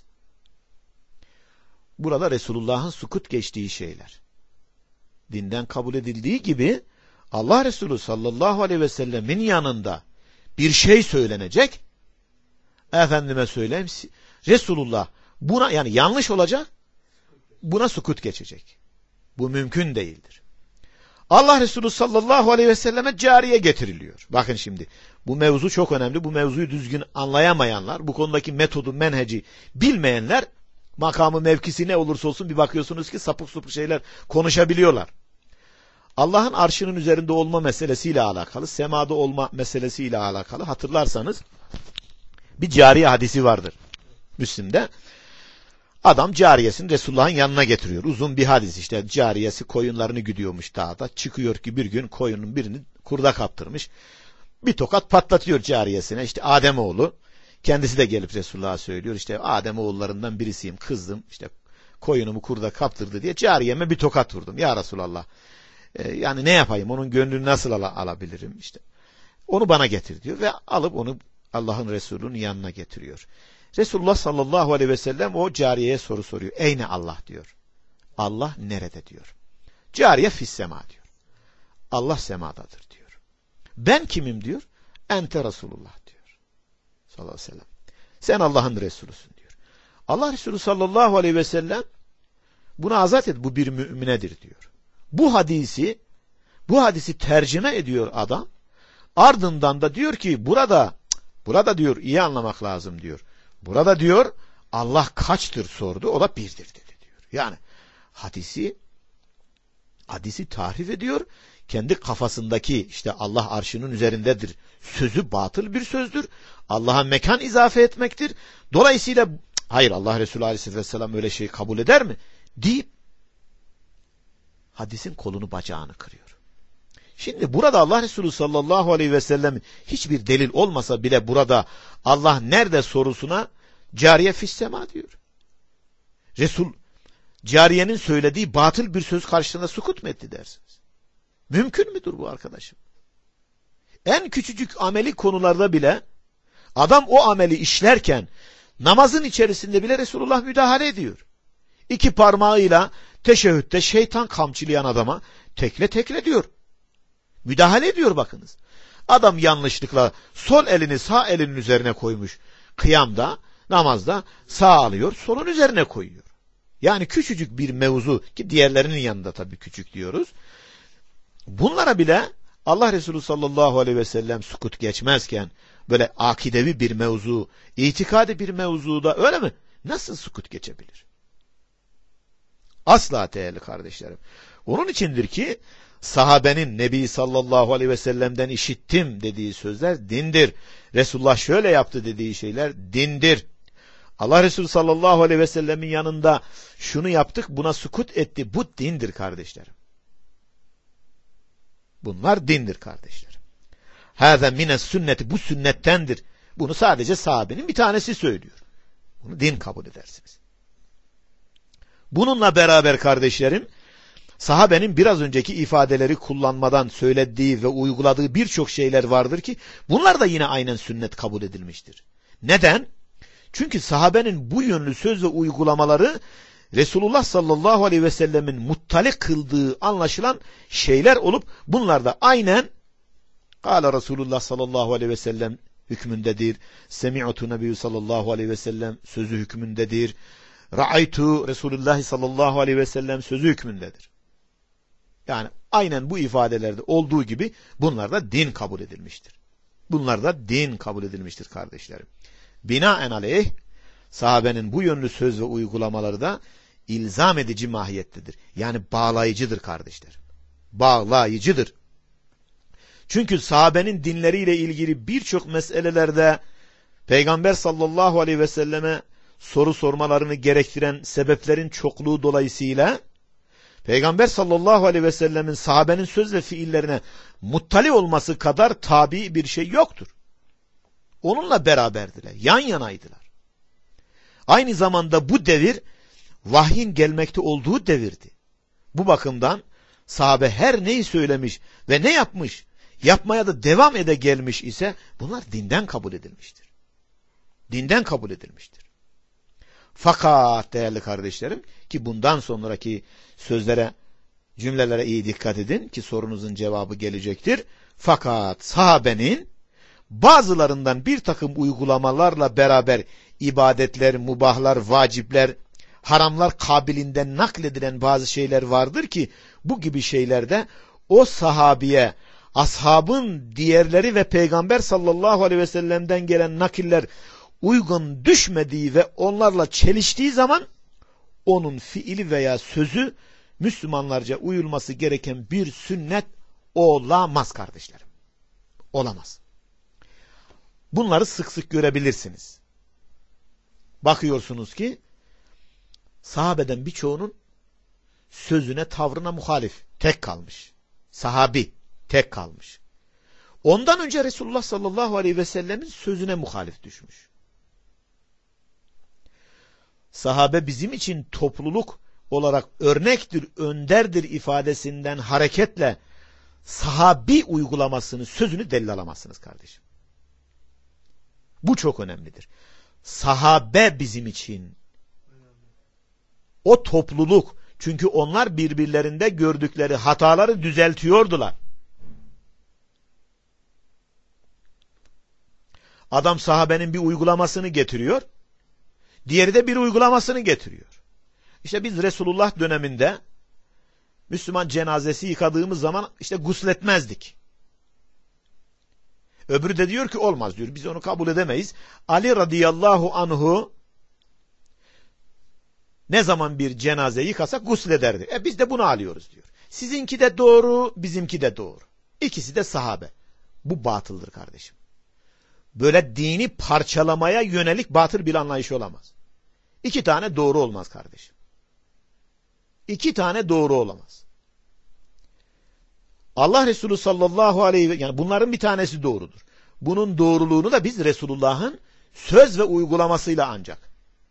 Burada Resulullah'ın sukut geçtiği şeyler. Dinden kabul edildiği gibi Allah Resulü sallallahu aleyhi ve sellemin yanında bir şey söylenecek. Efendime söyleyeyim, Resulullah buna, yani yanlış olacak, buna sukut geçecek. Bu mümkün değildir. Allah Resulü sallallahu aleyhi ve selleme cariye getiriliyor. Bakın şimdi bu mevzu çok önemli. Bu mevzuyu düzgün anlayamayanlar, bu konudaki metodu, menheci bilmeyenler, makamı, mevkisi ne olursa olsun bir bakıyorsunuz ki sapık sapık şeyler konuşabiliyorlar. Allah'ın arşının üzerinde olma meselesiyle alakalı, semada olma meselesiyle alakalı hatırlarsanız bir cariye hadisi vardır Müslim'de. Adam cariyesini Resulullah'ın yanına getiriyor. Uzun bir hadis işte. Cariyesi koyunlarını güdüyormuş dağda. Çıkıyor ki bir gün koyunun birini kurda kaptırmış. Bir tokat patlatıyor cariyesine. İşte Ademoğlu Kendisi de gelip Resulullah'a söylüyor. İşte Adem oğullarından birisiyim. Kızdım. İşte koyunumu kurda kaptırdı diye cariyeme bir tokat vurdum. Ya Resulallah. Yani ne yapayım? Onun gönlünü nasıl alabilirim? İşte onu bana getir diyor ve alıp onu Allah'ın Resulü'nün yanına getiriyor. Resulullah sallallahu aleyhi ve sellem o cariyeye soru soruyor. Eyne Allah diyor. Allah nerede diyor. Cariye fissema diyor. Allah semadadır diyor. Ben kimim diyor. Ente Resulullah diyor. Sallallahu aleyhi ve sellem. Sen Allah'ın Resulüsün diyor. Allah Resulü sallallahu aleyhi ve sellem bunu azat et, bu bir müminedir diyor. Bu hadisi tercüme ediyor adam. Ardından da diyor ki burada diyor iyi anlamak lazım diyor. Burada diyor Allah kaçtır sordu, o da birdir dedi diyor. Yani hadisi tahrif ediyor. Kendi kafasındaki işte Allah arşının üzerindedir sözü batıl bir sözdür. Allah'a mekan izafe etmektir. Dolayısıyla hayır, Allah Resulü Aleyhisselatü Vesselam öyle şeyi kabul eder mi deyip hadisin kolunu bacağını kırıyor. Şimdi burada Allah Resulü sallallahu aleyhi ve sellem hiçbir delil olmasa bile burada Allah nerede sorusuna cariye fissema diyor. Resul cariyenin söylediği batıl bir söz karşısında sukut mu etti dersiniz? Mümkün müdür bu arkadaşım? En küçücük ameli konularda bile adam o ameli işlerken namazın içerisinde bile Resulullah müdahale ediyor. 2 parmağıyla teşehhütte şeytan kamçılayan adama tekle diyor. Müdahale ediyor bakınız. Adam yanlışlıkla sol elini sağ elinin üzerine koymuş. Kıyamda, namazda sağ alıyor, solun üzerine koyuyor. Yani küçücük bir mevzu ki diğerlerinin yanında tabii küçük diyoruz. Bunlara bile Allah Resulü sallallahu aleyhi ve sellem sukut geçmezken böyle akidevi bir mevzu, itikadi bir mevzuda öyle mi? Nasıl sukut geçebilir? Asla değerli kardeşlerim. Onun içindir ki sahabenin Nebi sallallahu aleyhi ve sellem'den işittim dediği sözler dindir. Resulullah şöyle yaptı dediği şeyler dindir. Allah Resulü sallallahu aleyhi ve sellemin yanında şunu yaptık, buna sukut etti. Bu dindir kardeşlerim. Bunlar dindir kardeşlerim. Hâze mines sünneti, bu sünnettendir. Bunu sadece sahabenin bir tanesi söylüyor. Bunu din kabul edersiniz. Bununla beraber kardeşlerim, sahabenin biraz önceki ifadeleri kullanmadan söylediği ve uyguladığı birçok şeyler vardır ki bunlar da yine aynen sünnet kabul edilmiştir. Neden? Çünkü sahabenin bu yönlü söz ve uygulamaları Resulullah sallallahu aleyhi ve sellemin muttali kıldığı anlaşılan şeyler olup bunlar da aynen Kâle Resulullah sallallahu aleyhi ve sellem hükmündedir. Semi'tu Nebiyyü sallallahu aleyhi ve sellem sözü hükmündedir. Ra'aytu Resulullah sallallahu aleyhi ve sellem sözü hükmündedir. Yani aynen bu ifadelerde olduğu gibi bunlar da din kabul edilmiştir. Bunlar da din kabul edilmiştir kardeşlerim. Binaenaleyh sahabenin bu yönlü söz ve uygulamaları da ilzam edici mahiyettedir. Yani bağlayıcıdır kardeşlerim. Bağlayıcıdır. Çünkü sahabenin dinleriyle ilgili birçok meselelerde Peygamber sallallahu aleyhi ve selleme soru sormalarını gerektiren sebeplerin çokluğu dolayısıyla Peygamber sallallahu aleyhi ve sellemin sahabenin söz ve fiillerine muttali olması kadar tabi bir şey yoktur. Onunla beraberdiler, yan yanaydılar. Aynı zamanda bu devir vahyin gelmekte olduğu devirdi. Bu bakımdan sahabe her neyi söylemiş ve ne yapmış, yapmaya da devam ede gelmiş ise bunlar dinden kabul edilmiştir. Dinden kabul edilmiştir. Fakat değerli kardeşlerim ki bundan sonraki sözlere, cümlelere iyi dikkat edin ki sorunuzun cevabı gelecektir. Fakat sahabenin bazılarından bir takım uygulamalarla beraber ibadetler, mubahlar, vacipler, haramlar kabilinden nakledilen bazı şeyler vardır ki bu gibi şeylerde o sahabiye, ashabın diğerleri ve Peygamber sallallahu aleyhi ve sellem'den gelen nakiller uygun düşmediği ve onlarla çeliştiği zaman onun fiili veya sözü Müslümanlarca uyulması gereken bir sünnet olamaz kardeşlerim. Olamaz. Bunları sık sık görebilirsiniz. Bakıyorsunuz ki sahabeden birçoğunun sözüne, tavrına muhalif, tek kalmış. Sahabi tek kalmış. Ondan önce Resulullah sallallahu aleyhi ve sellemin sözüne muhalif düşmüş. sahabe bizim için topluluk olarak örnektir, önderdir ifadesinden hareketle sahabi uygulamasını, sözünü delil alamazsınız kardeşim. Bu çok önemlidir. Sahabe bizim için o topluluk, çünkü onlar birbirlerinde gördükleri hataları düzeltiyordular. Adam sahabenin bir uygulamasını getiriyor, diğeri de bir uygulamasını getiriyor. İşte biz Resulullah döneminde Müslüman cenazesi yıkadığımız zaman işte gusletmezdik. Öbürü de diyor ki olmaz diyor. Biz onu kabul edemeyiz. Ali radıyallahu anhu ne zaman bir cenaze yıkasa guslederdi. Biz de bunu alıyoruz diyor. Sizinki de doğru, bizimki de doğru. İkisi de sahabe. Bu batıldır kardeşim. Böyle dini parçalamaya yönelik batıl bir anlayış olamaz. İki tane doğru olmaz kardeşim. İki tane doğru olamaz. Allah Resulü sallallahu aleyhi ve yani bunların bir tanesi doğrudur. Bunun doğruluğunu da biz Resulullah'ın söz ve uygulamasıyla ancak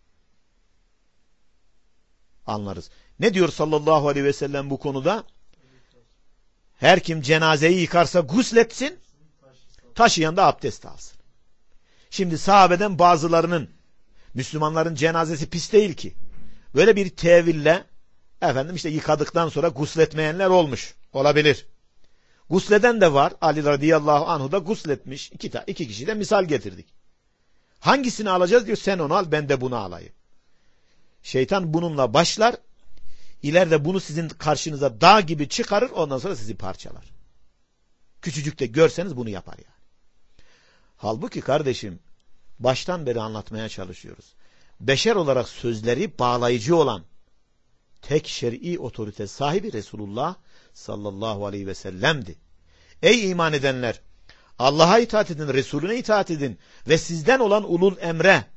anlarız. Ne diyor sallallahu aleyhi ve sellem bu konuda? Her kim cenazeyi yıkarsa gusletsin, taşıyan da abdest alsın. Şimdi sahabeden bazılarının, Müslümanların cenazesi pis değil ki, böyle bir teville işte yıkadıktan sonra gusletmeyenler olmuş. Olabilir. Gusleden de var. Ali radıyallahu anhu da gusletmiş. İki kişi de misal getirdik. Hangisini alacağız diyor. Sen onu al, ben de bunu alayım. Şeytan bununla başlar. İleride bunu sizin karşınıza dağ gibi çıkarır. Ondan sonra sizi parçalar. Küçücük de görseniz bunu yapar yani. Halbuki kardeşim, baştan beri anlatmaya çalışıyoruz. Beşer olarak sözleri bağlayıcı olan tek şer'i otorite sahibi Resulullah sallallahu aleyhi ve sellem'di. Ey iman edenler! Allah'a itaat edin, Resulüne itaat edin ve sizden olan ulul emre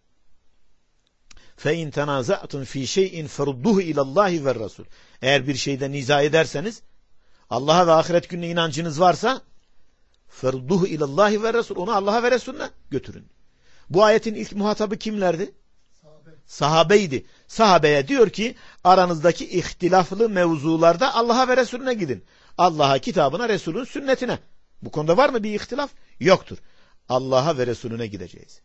فَاِنْ تَنَازَعْتُمْ ف۪ي شَيْءٍ فَرُدُّهُ اِلَى اللّٰهِ وَالرَّسُولِ Eğer bir şeyde niza ederseniz, Allah'a ve ahiret gününe inancınız varsa فَرُدُّهُ اِلَى اللّٰهِ وَالرَّسُولِ Onu Allah'a ve Resulüne götürün. Bu ayetin ilk muhatabı kimlerdi? Sahabeydi. Sahabeye diyor ki aranızdaki ihtilaflı mevzularda Allah'a ve Resulüne gidin. Allah'a, kitabına, Resulün sünnetine. Bu konuda var mı bir ihtilaf? Yoktur. Allah'a ve Resulüne gideceğiz.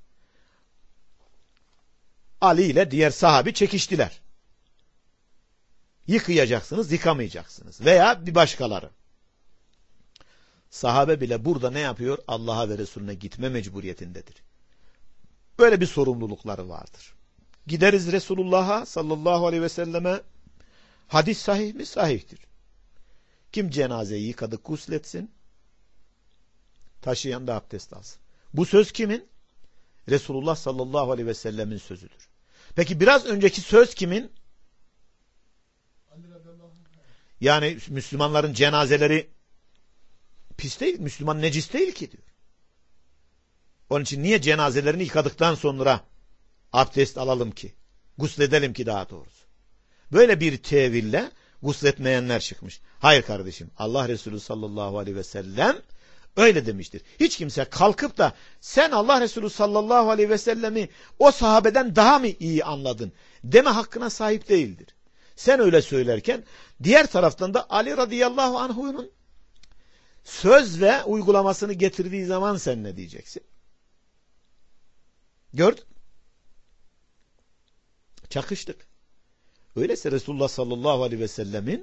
Ali ile diğer sahabi çekiştiler. Yıkayacaksınız, yıkamayacaksınız. Veya bir başkaları. Sahabe bile burada ne yapıyor? Allah'a ve Resulüne gitme mecburiyetindedir. Böyle bir sorumlulukları vardır. Gideriz Resulullah'a sallallahu aleyhi ve selleme. Hadis sahih mi? Sahihtir. Kim cenazeyi yıkadı gusletsin, taşıyan da abdest alsın. Bu söz kimin? Resulullah sallallahu aleyhi ve sellemin sözüdür. Peki biraz önceki söz kimin? Yani Müslümanların cenazeleri pis değil, Müslüman necis değil ki diyor. Onun için niye cenazelerini yıkadıktan sonra abdest alalım ki? Gusledelim ki daha doğrusu. Böyle bir teville gusletmeyenler çıkmış. Hayır kardeşim, Allah Resulü sallallahu aleyhi ve sellem öyle demiştir. Hiç kimse kalkıp da sen Allah Resulü sallallahu aleyhi ve sellemi o sahabeden daha mı iyi anladın deme hakkına sahip değildir. Sen öyle söylerken diğer taraftan da Ali radıyallahu anhu'nun söz ve uygulamasını getirdiği zaman sen ne diyeceksin? Gördün? Çakıştık. Öyleyse Resulullah sallallahu aleyhi ve sellemin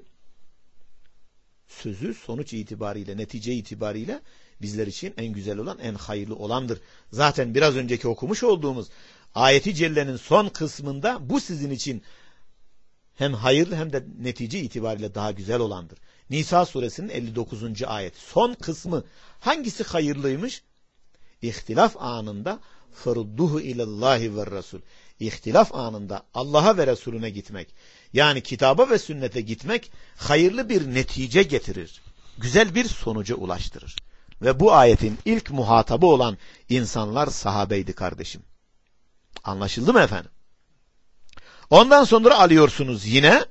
sözü sonuç itibariyle, netice itibariyle bizler için en güzel olan, en hayırlı olandır. Zaten biraz önceki okumuş olduğumuz ayeti cellenin son kısmında bu sizin için hem hayırlı hem de netice itibariyle daha güzel olandır. Nisa suresinin 59. ayet. Son kısmı hangisi hayırlıymış? İhtilaf anında ferudduhu ilallahi ve Resul. İhtilaf anında Allah'a ve Resulüne gitmek, yani kitaba ve sünnete gitmek hayırlı bir netice getirir. Güzel bir sonuca ulaştırır. Ve bu ayetin ilk muhatabı olan insanlar sahabeydi kardeşim. Anlaşıldı mı efendim? Ondan sonra alıyorsunuz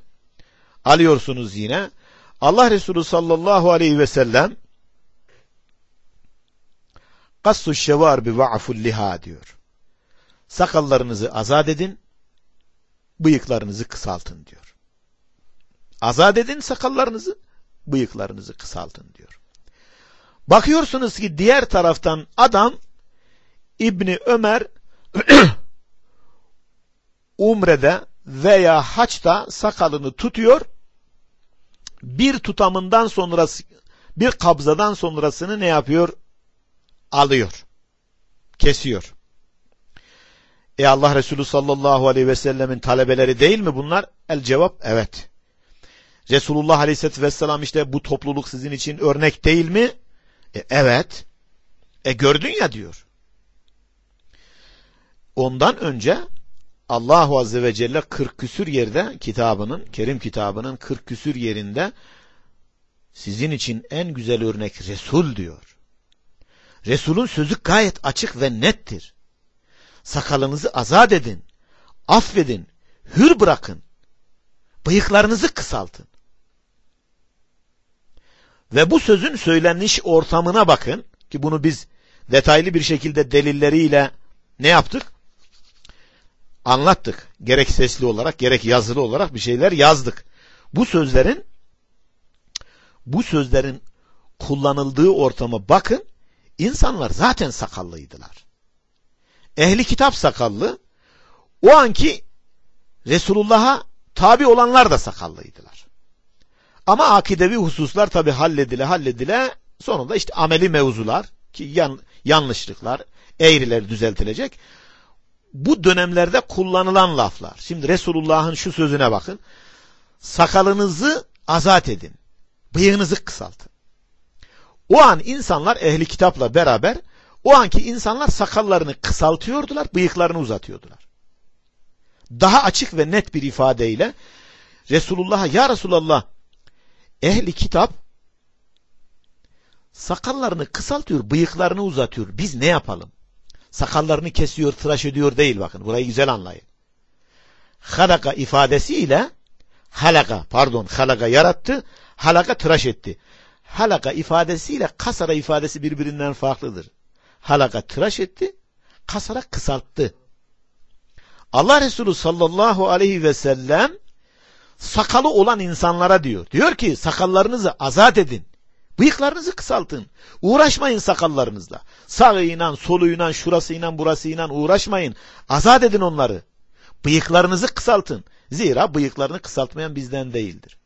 yine Allah Resulü sallallahu aleyhi ve sellem kassu şevarbi ve aful liha diyor. Sakallarınızı azat edin, bıyıklarınızı kısaltın diyor. Azat edin sakallarınızı, bıyıklarınızı kısaltın diyor. Bakıyorsunuz ki diğer taraftan adam İbni Ömer umrede veya haçta sakalını tutuyor, bir tutamından sonrası, bir kabzadan sonrasını ne yapıyor? Alıyor, kesiyor. Allah Resulü sallallahu aleyhi ve sellemin talebeleri değil mi bunlar? El cevap evet. Resulullah aleyhisselatü vesselam işte bu topluluk sizin için örnek değil mi? Evet. Gördün ya diyor. Ondan önce Allahu Azze ve Celle 40 küsür yerde kitabının, Kerim kitabının 40 küsür yerinde sizin için en güzel örnek Resul diyor. Resul'ün sözü gayet açık ve nettir. Sakalınızı azat edin, affedin, hür bırakın, bıyıklarınızı kısaltın. Ve bu sözün söyleniş ortamına bakın ki bunu biz detaylı bir şekilde delilleriyle ne yaptık? Anlattık. Gerek sesli olarak gerek yazılı olarak bir şeyler yazdık. Bu sözlerin kullanıldığı ortama bakın. İnsanlar zaten sakallıydılar. Ehli kitap sakallı, o anki Resulullah'a tabi olanlar da sakallıydılar. Ama akidevi hususlar tabi halledile sonunda işte ameli mevzular ki yanlışlıklar, eğriler düzeltilecek. Bu dönemlerde kullanılan laflar. Şimdi Resulullah'ın şu sözüne bakın. Sakalınızı azat edin. Bıyığınızı kısaltın. O an insanlar ehli kitapla beraber o anki insanlar sakallarını kısaltıyordular, bıyıklarını uzatıyordular. Daha açık ve net bir ifadeyle Resulullah'a ya Resulallah ehli kitap sakallarını kısaltıyor, bıyıklarını uzatıyor. Biz ne yapalım? Sakallarını kesiyor, tıraş ediyor değil bakın. Burayı güzel anlayın. Halaka ifadesiyle halaka yarattı, halaka tıraş etti. Halaka ifadesiyle kasara ifadesi birbirinden farklıdır. Halaka tıraş etti, kasara kısalttı. Allah Resulü sallallahu aleyhi ve sellem sakalı olan insanlara diyor. Diyor ki sakallarınızı azat edin. Bıyıklarınızı kısaltın. Uğraşmayın sakallarınızla. Sağıyla, soluyla, şurasıyla, burasıyla uğraşmayın. Azat edin onları. Bıyıklarınızı kısaltın. Zira bıyıklarını kısaltmayan bizden değildir.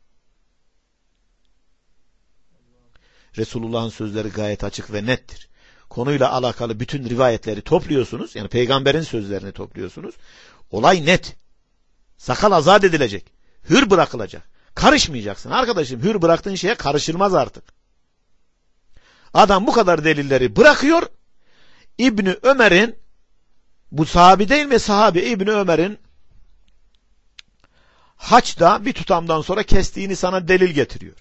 Resulullah'ın sözleri gayet açık ve nettir. Konuyla alakalı bütün rivayetleri topluyorsunuz. Yani peygamberin sözlerini topluyorsunuz. Olay net. Sakal azat edilecek. Hür bırakılacak. Karışmayacaksın. Arkadaşım hür bıraktığın şeye karışılmaz artık. Adam bu kadar delilleri bırakıyor. İbni Ömer'in, bu sahabi değil mi? Sahabi İbni Ömer'in haçta bir tutamdan sonra kestiğini sana delil getiriyor.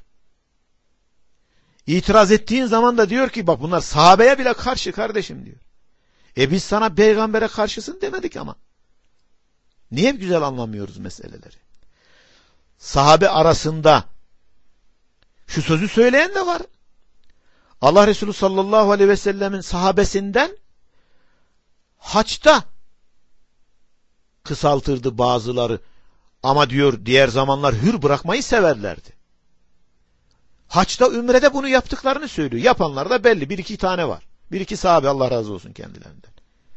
İtiraz ettiğin zaman da diyor ki bak bunlar sahabeye bile karşı kardeşim diyor. Biz sana peygambere karşısın demedik ama. Niye güzel anlamıyoruz meseleleri? Sahabe arasında şu sözü söyleyen de var. Allah Resulü sallallahu aleyhi ve sellemin sahabesinden haçta kısaltırdı bazıları. Ama diyor diğer zamanlar hür bırakmayı severlerdi. Haçta, ümrede bunu yaptıklarını söylüyor. Yapanlar da belli. Bir iki tane var. Bir iki sahabe Allah razı olsun kendilerinden.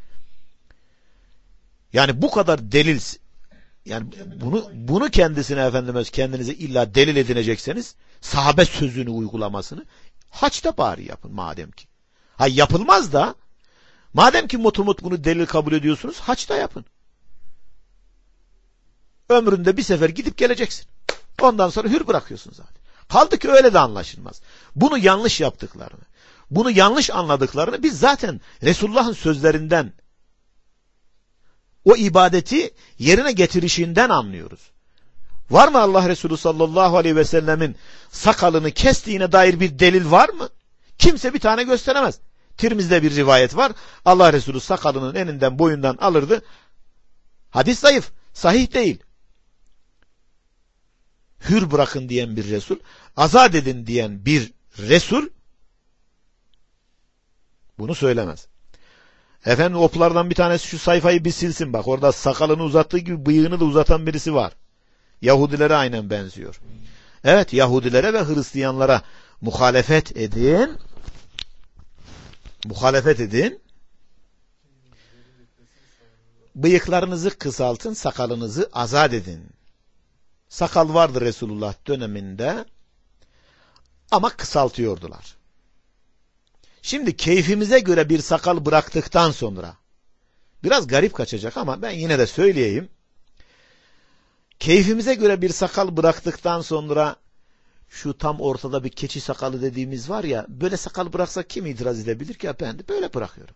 Yani bu kadar delil, yani bunu kendinize illa delil edinecekseniz sahabe sözünü uygulamasını haçta bari yapın madem ki. Ha yapılmaz da madem ki motomot bunu delil kabul ediyorsunuz haçta yapın. Ömründe bir sefer gidip geleceksin. Ondan sonra hür bırakıyorsun zaten. Kaldı ki öyle de anlaşılmaz. Bunu yanlış yaptıklarını, bunu yanlış anladıklarını biz zaten Resulullah'ın sözlerinden, o ibadeti yerine getirişinden anlıyoruz. Var mı Allah Resulü sallallahu aleyhi ve sellemin sakalını kestiğine dair bir delil var mı? Kimse bir tane gösteremez. Tirmiz'de bir rivayet var. Allah Resulü sakalının eninden boyundan alırdı. Hadis zayıf, sahih değil. Hür bırakın diyen bir Resul, azat edin diyen bir Resul bunu söylemez. Efendim oplardan bir tanesi şu sayfayı bir silsin bak. Orada sakalını uzattığı gibi bıyığını da uzatan birisi var. Yahudilere aynen benziyor. Evet, Yahudilere ve Hristiyanlara muhalefet edin. Muhalefet edin. Bıyıklarınızı kısaltın, sakalınızı azat edin. Sakal vardı Resulullah döneminde ama kısaltıyordular. Şimdi keyfimize göre bir sakal bıraktıktan sonra, biraz garip kaçacak ama ben yine de söyleyeyim. Keyfimize göre bir sakal bıraktıktan sonra şu tam ortada bir keçi sakalı dediğimiz var ya, böyle sakal bıraksak kim itiraz edebilir ki? Ben de böyle bırakıyorum.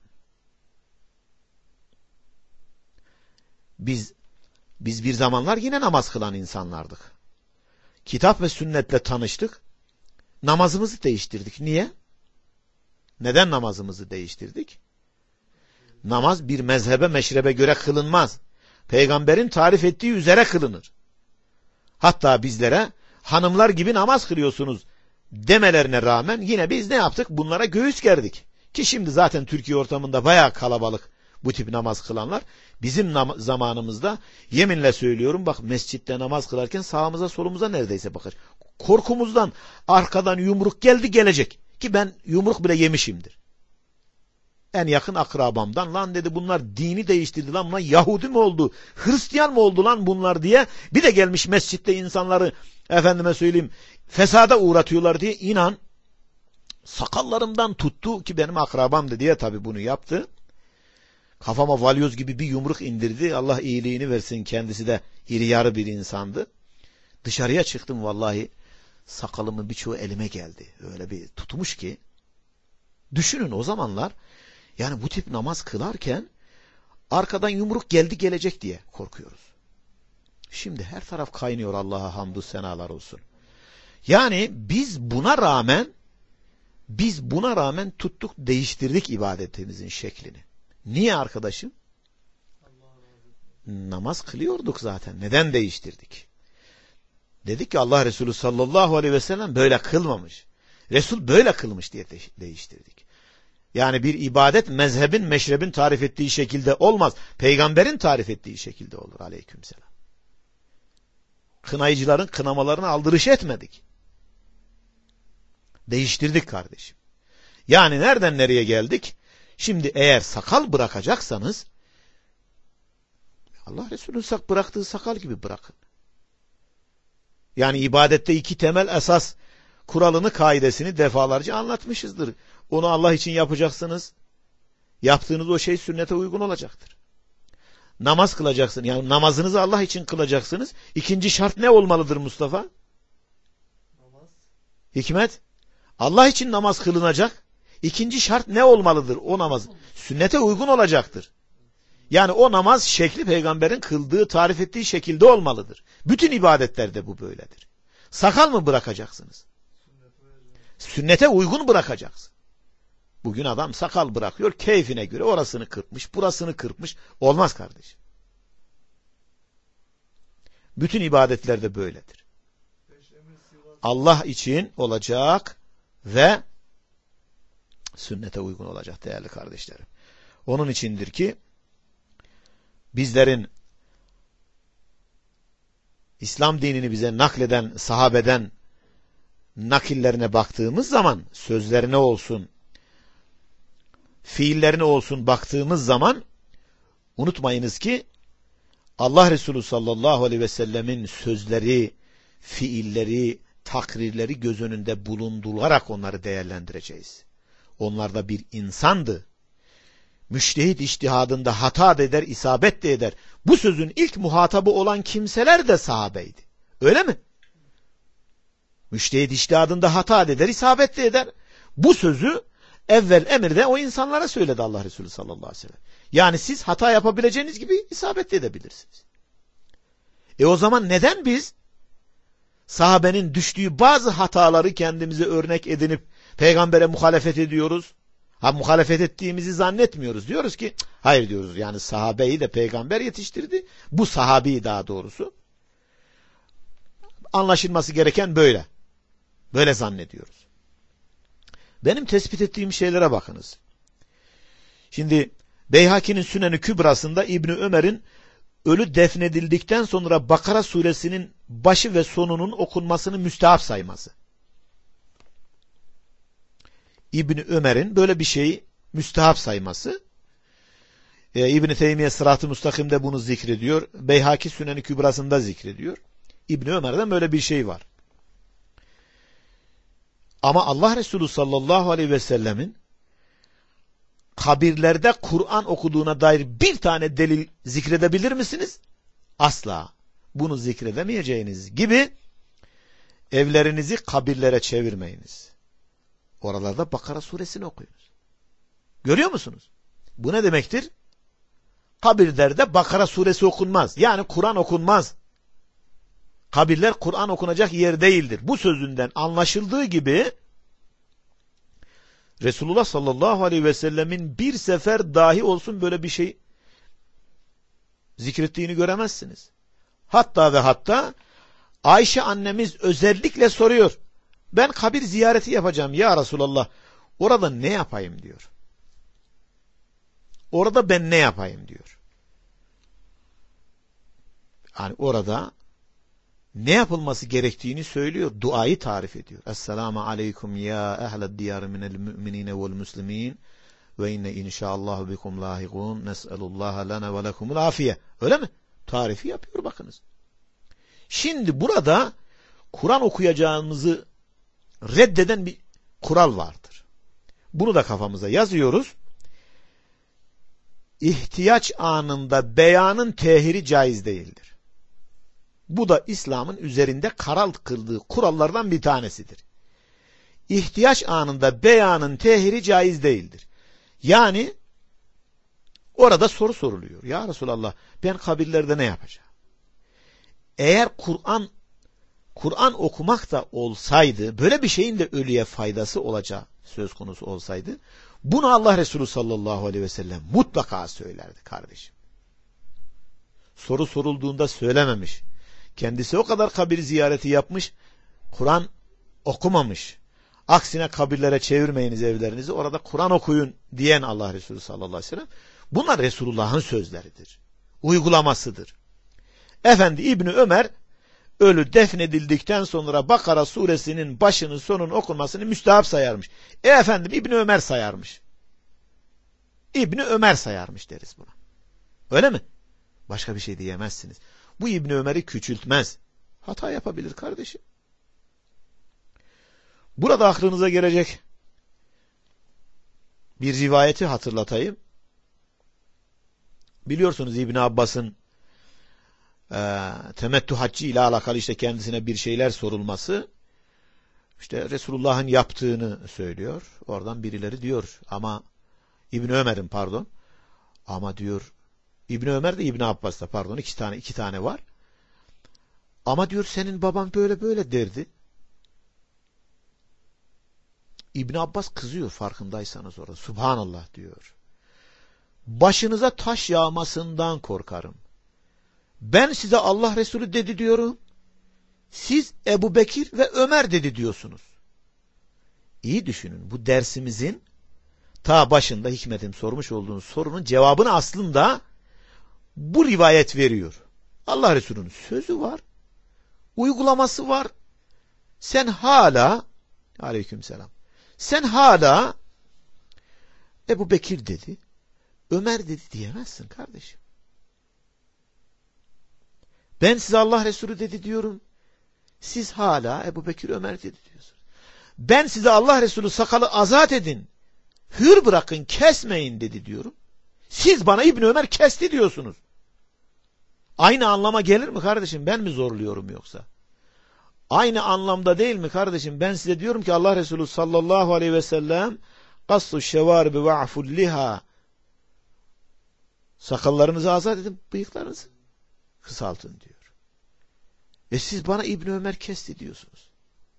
Biz bir zamanlar yine namaz kılan insanlardık. Kitap ve sünnetle tanıştık. Namazımızı değiştirdik. Niye? Neden namazımızı değiştirdik? Namaz bir mezhebe, meşrebe göre kılınmaz. Peygamberin tarif ettiği üzere kılınır. Hatta bizlere hanımlar gibi namaz kılıyorsunuz demelerine rağmen yine biz ne yaptık? Bunlara göğüs gerdik. Ki şimdi zaten Türkiye ortamında bayağı kalabalık bu tip namaz kılanlar. Bizim zamanımızda yeminle söylüyorum, bak mescitte namaz kılarken sağımıza solumuza neredeyse bakar. Korkumuzdan arkadan yumruk geldi gelecek. Ki ben yumruk bile yemişimdir. En yakın akrabamdan, lan dedi bunlar dini değiştirdi lan, bunlar Yahudi mi oldu, Hristiyan mı oldu lan bunlar diye, bir de gelmiş mescitte insanları efendime söyleyeyim fesada uğratıyorlar diye, inan sakallarımdan tuttu, ki benim akrabamdı diye tabi bunu yaptı. Kafama valyoz gibi bir yumruk indirdi. Allah iyiliğini versin, kendisi de iri yarı bir insandı. Dışarıya çıktım vallahi, sakalımın birçoğu elime geldi. Öyle bir tutmuş ki. Düşünün o zamanlar, yani bu tip namaz kılarken arkadan yumruk geldi gelecek diye korkuyoruz. Şimdi her taraf kaynıyor, Allah'a hamdü senalar olsun. Yani biz buna rağmen tuttuk değiştirdik ibadetimizin şeklini. Niye arkadaşım? Namaz kılıyorduk zaten. Neden değiştirdik? Dedik ki Allah Resulü sallallahu aleyhi ve sellem böyle kılmamış. Resul böyle kılmış diye değiştirdik. Yani bir ibadet mezhebin, meşrebin tarif ettiği şekilde olmaz. Peygamberin tarif ettiği şekilde olur. Aleykümselam. Kınayıcıların kınamalarına aldırış etmedik. Değiştirdik kardeşim. Yani nereden nereye geldik? Şimdi eğer sakal bırakacaksanız Allah Resulü'nün bıraktığı sakal gibi bırakın. Yani ibadette iki temel esas kuralını, kaidesini defalarca anlatmışızdır. Onu Allah için yapacaksınız. Yaptığınız o şey sünnete uygun olacaktır. Namaz kılacaksınız. Yani namazınızı Allah için kılacaksınız. İkinci şart ne olmalıdır Mustafa? Namaz. Hikmet. Allah için namaz kılınacak. İkinci şart ne olmalıdır? O namaz sünnete uygun olacaktır. Yani o namaz şekli peygamberin kıldığı, tarif ettiği şekilde olmalıdır. Bütün ibadetlerde bu böyledir. Sakal mı bırakacaksınız? Sünnete uygun bırakacaksın. Bugün adam sakal bırakıyor, keyfine göre orasını kırpmış, burasını kırpmış. Olmaz kardeşim. Bütün ibadetlerde böyledir. Allah için olacak ve sünnete uygun olacak değerli kardeşlerim. Onun içindir ki bizlerin İslam dinini bize nakleden sahabeden nakillerine baktığımız zaman, sözlerine olsun, fiillerine olsun baktığımız zaman unutmayınız ki Allah Resulü sallallahu aleyhi ve sellemin sözleri, fiilleri, takrirleri göz önünde bulundurularak onları değerlendireceğiz. Onlar da bir insandı. Müştehit içtihadında hata da eder, isabet de eder. Bu sözün ilk muhatabı olan kimseler de sahabeydi. Öyle mi? Müştehit içtihadında hata da eder, isabet de eder. Bu sözü evvel emirde o insanlara söyledi Allah Resulü sallallahu aleyhi ve sellem. Yani siz hata yapabileceğiniz gibi isabet de edebilirsiniz. O zaman neden biz sahabenin düştüğü bazı hataları kendimize örnek edinip peygambere muhalefet ediyoruz? Muhalefet ettiğimizi zannetmiyoruz. Diyoruz ki hayır diyoruz. Yani sahabeyi de peygamber yetiştirdi. Bu sahabi daha doğrusu. Anlaşılması gereken böyle. Böyle zannediyoruz. Benim tespit ettiğim şeylere bakınız. Şimdi Beyhaki'nin Sünen-i Kübrası'nda İbni Ömer'in ölü defnedildikten sonra Bakara suresinin başı ve sonunun okunmasını müstehap sayması. İbni Ömer'in böyle bir şeyi müstehap sayması. İbn-i Teymiye Sırat-ı Müstakim'de bunu zikrediyor. Beyhaki Sünen-i Kübrası'nda zikrediyor. İbni Ömer'den böyle bir şey var. Ama Allah Resulü sallallahu aleyhi ve sellemin kabirlerde Kur'an okuduğuna dair bir tane delil zikredebilir misiniz? Asla. Bunu zikredemeyeceğiniz gibi evlerinizi kabirlere çevirmeyiniz. Oralarda Bakara suresini okuyunuz. Görüyor musunuz? Bu ne demektir? Kabirlerde Bakara suresi okunmaz. Yani Kur'an okunmaz. Kabirler Kur'an okunacak yer değildir. Bu sözünden anlaşıldığı gibi Resulullah sallallahu aleyhi ve sellemin bir sefer dahi olsun böyle bir şey zikrettiğini göremezsiniz. Hatta ve hatta Ayşe annemiz özellikle soruyor. Ben kabir ziyareti yapacağım ya Resulallah. Orada ne yapayım diyor. Orada ben ne yapayım diyor. Yani orada ne yapılması gerektiğini söylüyor. Duayı tarif ediyor. Esselamu aleyküm ya ehled diyar minel müminine vel muslimin ve inne inşaallahu bikum lahikun nes'elullaha lana ve lekumul afiye. Öyle mi? Tarifi yapıyor bakınız. Şimdi burada Kur'an okuyacağımızı reddeden bir kural vardır. Bunu da kafamıza yazıyoruz. İhtiyaç anında beyanın tehiri caiz değildir. Bu da İslam'ın üzerinde karar kıldığı kurallardan bir tanesidir. İhtiyaç anında beyanın tehiri caiz değildir. Yani orada soru soruluyor. Ya Resulallah ben kabirlerde ne yapacağım? Eğer Kur'an okumak da olsaydı, böyle bir şeyin de ölüye faydası olacağı söz konusu olsaydı, bunu Allah Resulü sallallahu aleyhi ve sellem mutlaka söylerdi kardeşim. Soru sorulduğunda söylememiş. Kendisi o kadar kabir ziyareti yapmış, Kur'an okumamış. Aksine kabirlere çevirmeyiniz evlerinizi, orada Kur'an okuyun diyen Allah Resulü sallallahu aleyhi ve sellem. Bunlar Resulullah'ın sözleridir. Uygulamasıdır. Efendi İbni Ömer ölü defnedildikten sonra Bakara suresinin başının sonunun okunmasını müstehap sayarmış. Efendim İbni Ömer sayarmış. İbni Ömer sayarmış deriz buna. Öyle mi? Başka bir şey diyemezsiniz. Bu İbni Ömer'i küçültmez. Hata yapabilir kardeşim. Burada aklınıza gelecek bir rivayeti hatırlatayım. Biliyorsunuz İbni Abbas'ın temettü haccı ile alakalı işte kendisine bir şeyler sorulması, işte Resulullah'ın yaptığını söylüyor. Oradan birileri diyor ama İbni Ömer'in ama diyor İbni Ömer de İbni Abbas da iki tane var. Ama diyor senin baban böyle böyle derdi. İbni Abbas kızıyor farkındaysanız orada. Subhanallah diyor. Başınıza taş yağmasından korkarım. Ben size Allah Resulü dedi diyorum. Siz Ebu Bekir ve Ömer dedi diyorsunuz. İyi düşünün. Bu dersimizin ta başında Hikmet'im sormuş olduğunuz sorunun cevabını aslında bu rivayet veriyor. Allah Resulü'nün sözü var. Uygulaması var. Sen hala aleykümselam. Sen hala Ebu Bekir dedi, Ömer dedi diyemezsin kardeşim. Ben size Allah Resulü dedi diyorum. Siz hala Ebu Bekir Ömer dedi diyorsunuz. Ben size Allah Resulü sakalı azat edin. Hür bırakın, kesmeyin dedi diyorum. Siz bana İbni Ömer kesti diyorsunuz. Aynı anlama gelir mi kardeşim? Ben mi zorluyorum yoksa? Aynı anlamda değil mi kardeşim? Ben size diyorum ki Allah Resulü sallallahu aleyhi ve sellem kassu şevaribi ve afulliha, sakallarınızı azat edin, bıyıklarınızı kısaltın diyor. Siz bana İbni Ömer kesti diyorsunuz.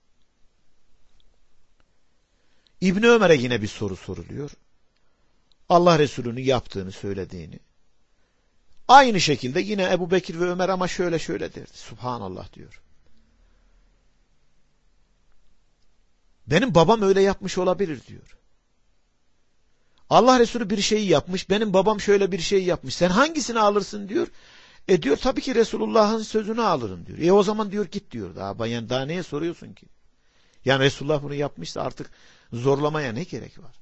İbni Ömer'e yine bir soru soruluyor. Allah Resulü'nün yaptığını söylediğini. Aynı şekilde yine Ebu Bekir ve Ömer ama şöyle şöyle derdi. Subhanallah diyor. Benim babam öyle yapmış olabilir diyor. Allah Resulü bir şeyi yapmış, benim babam şöyle bir şey yapmış. Sen hangisini alırsın diyor. Diyor tabii ki Resulullah'ın sözünü alırım diyor. O zaman diyor git diyor. Daha neye soruyorsun ki? Yani Resulullah bunu yapmışsa artık zorlamaya ne gerek var?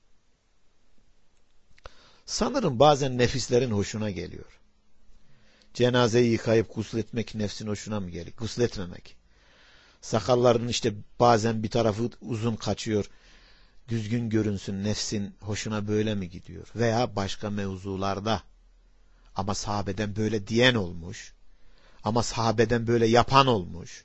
Sanırım bazen nefislerin hoşuna geliyor. Cenazeyi yıkayıp gusletmek nefsin hoşuna mı geliyor? Gusletmemek. Sakalların işte bazen bir tarafı uzun kaçıyor. Düzgün görünsün, nefsin hoşuna böyle mi gidiyor? Veya başka mevzularda. Ama sahabeden böyle diyen olmuş. Ama sahabeden böyle yapan olmuş.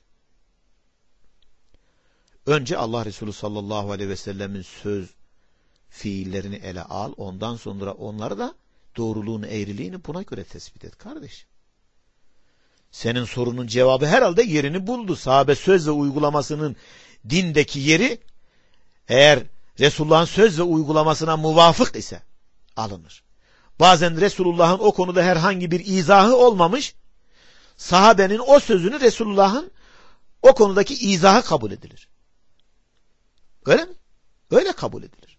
Önce Allah Resulü sallallahu aleyhi ve sellemin söz, fiillerini ele al. Ondan sonra onları da doğruluğunu, eğriliğini buna göre tespit et kardeş. Senin sorunun cevabı herhalde yerini buldu. Sahabe söz ve uygulamasının dindeki yeri eğer Resulullah'ın söz ve uygulamasına muvafık ise alınır. Bazen Resulullah'ın o konuda herhangi bir izahı olmamış, sahabenin o sözünü Resulullah'ın o konudaki izahı kabul edilir. Öyle mi? Öyle kabul edilir.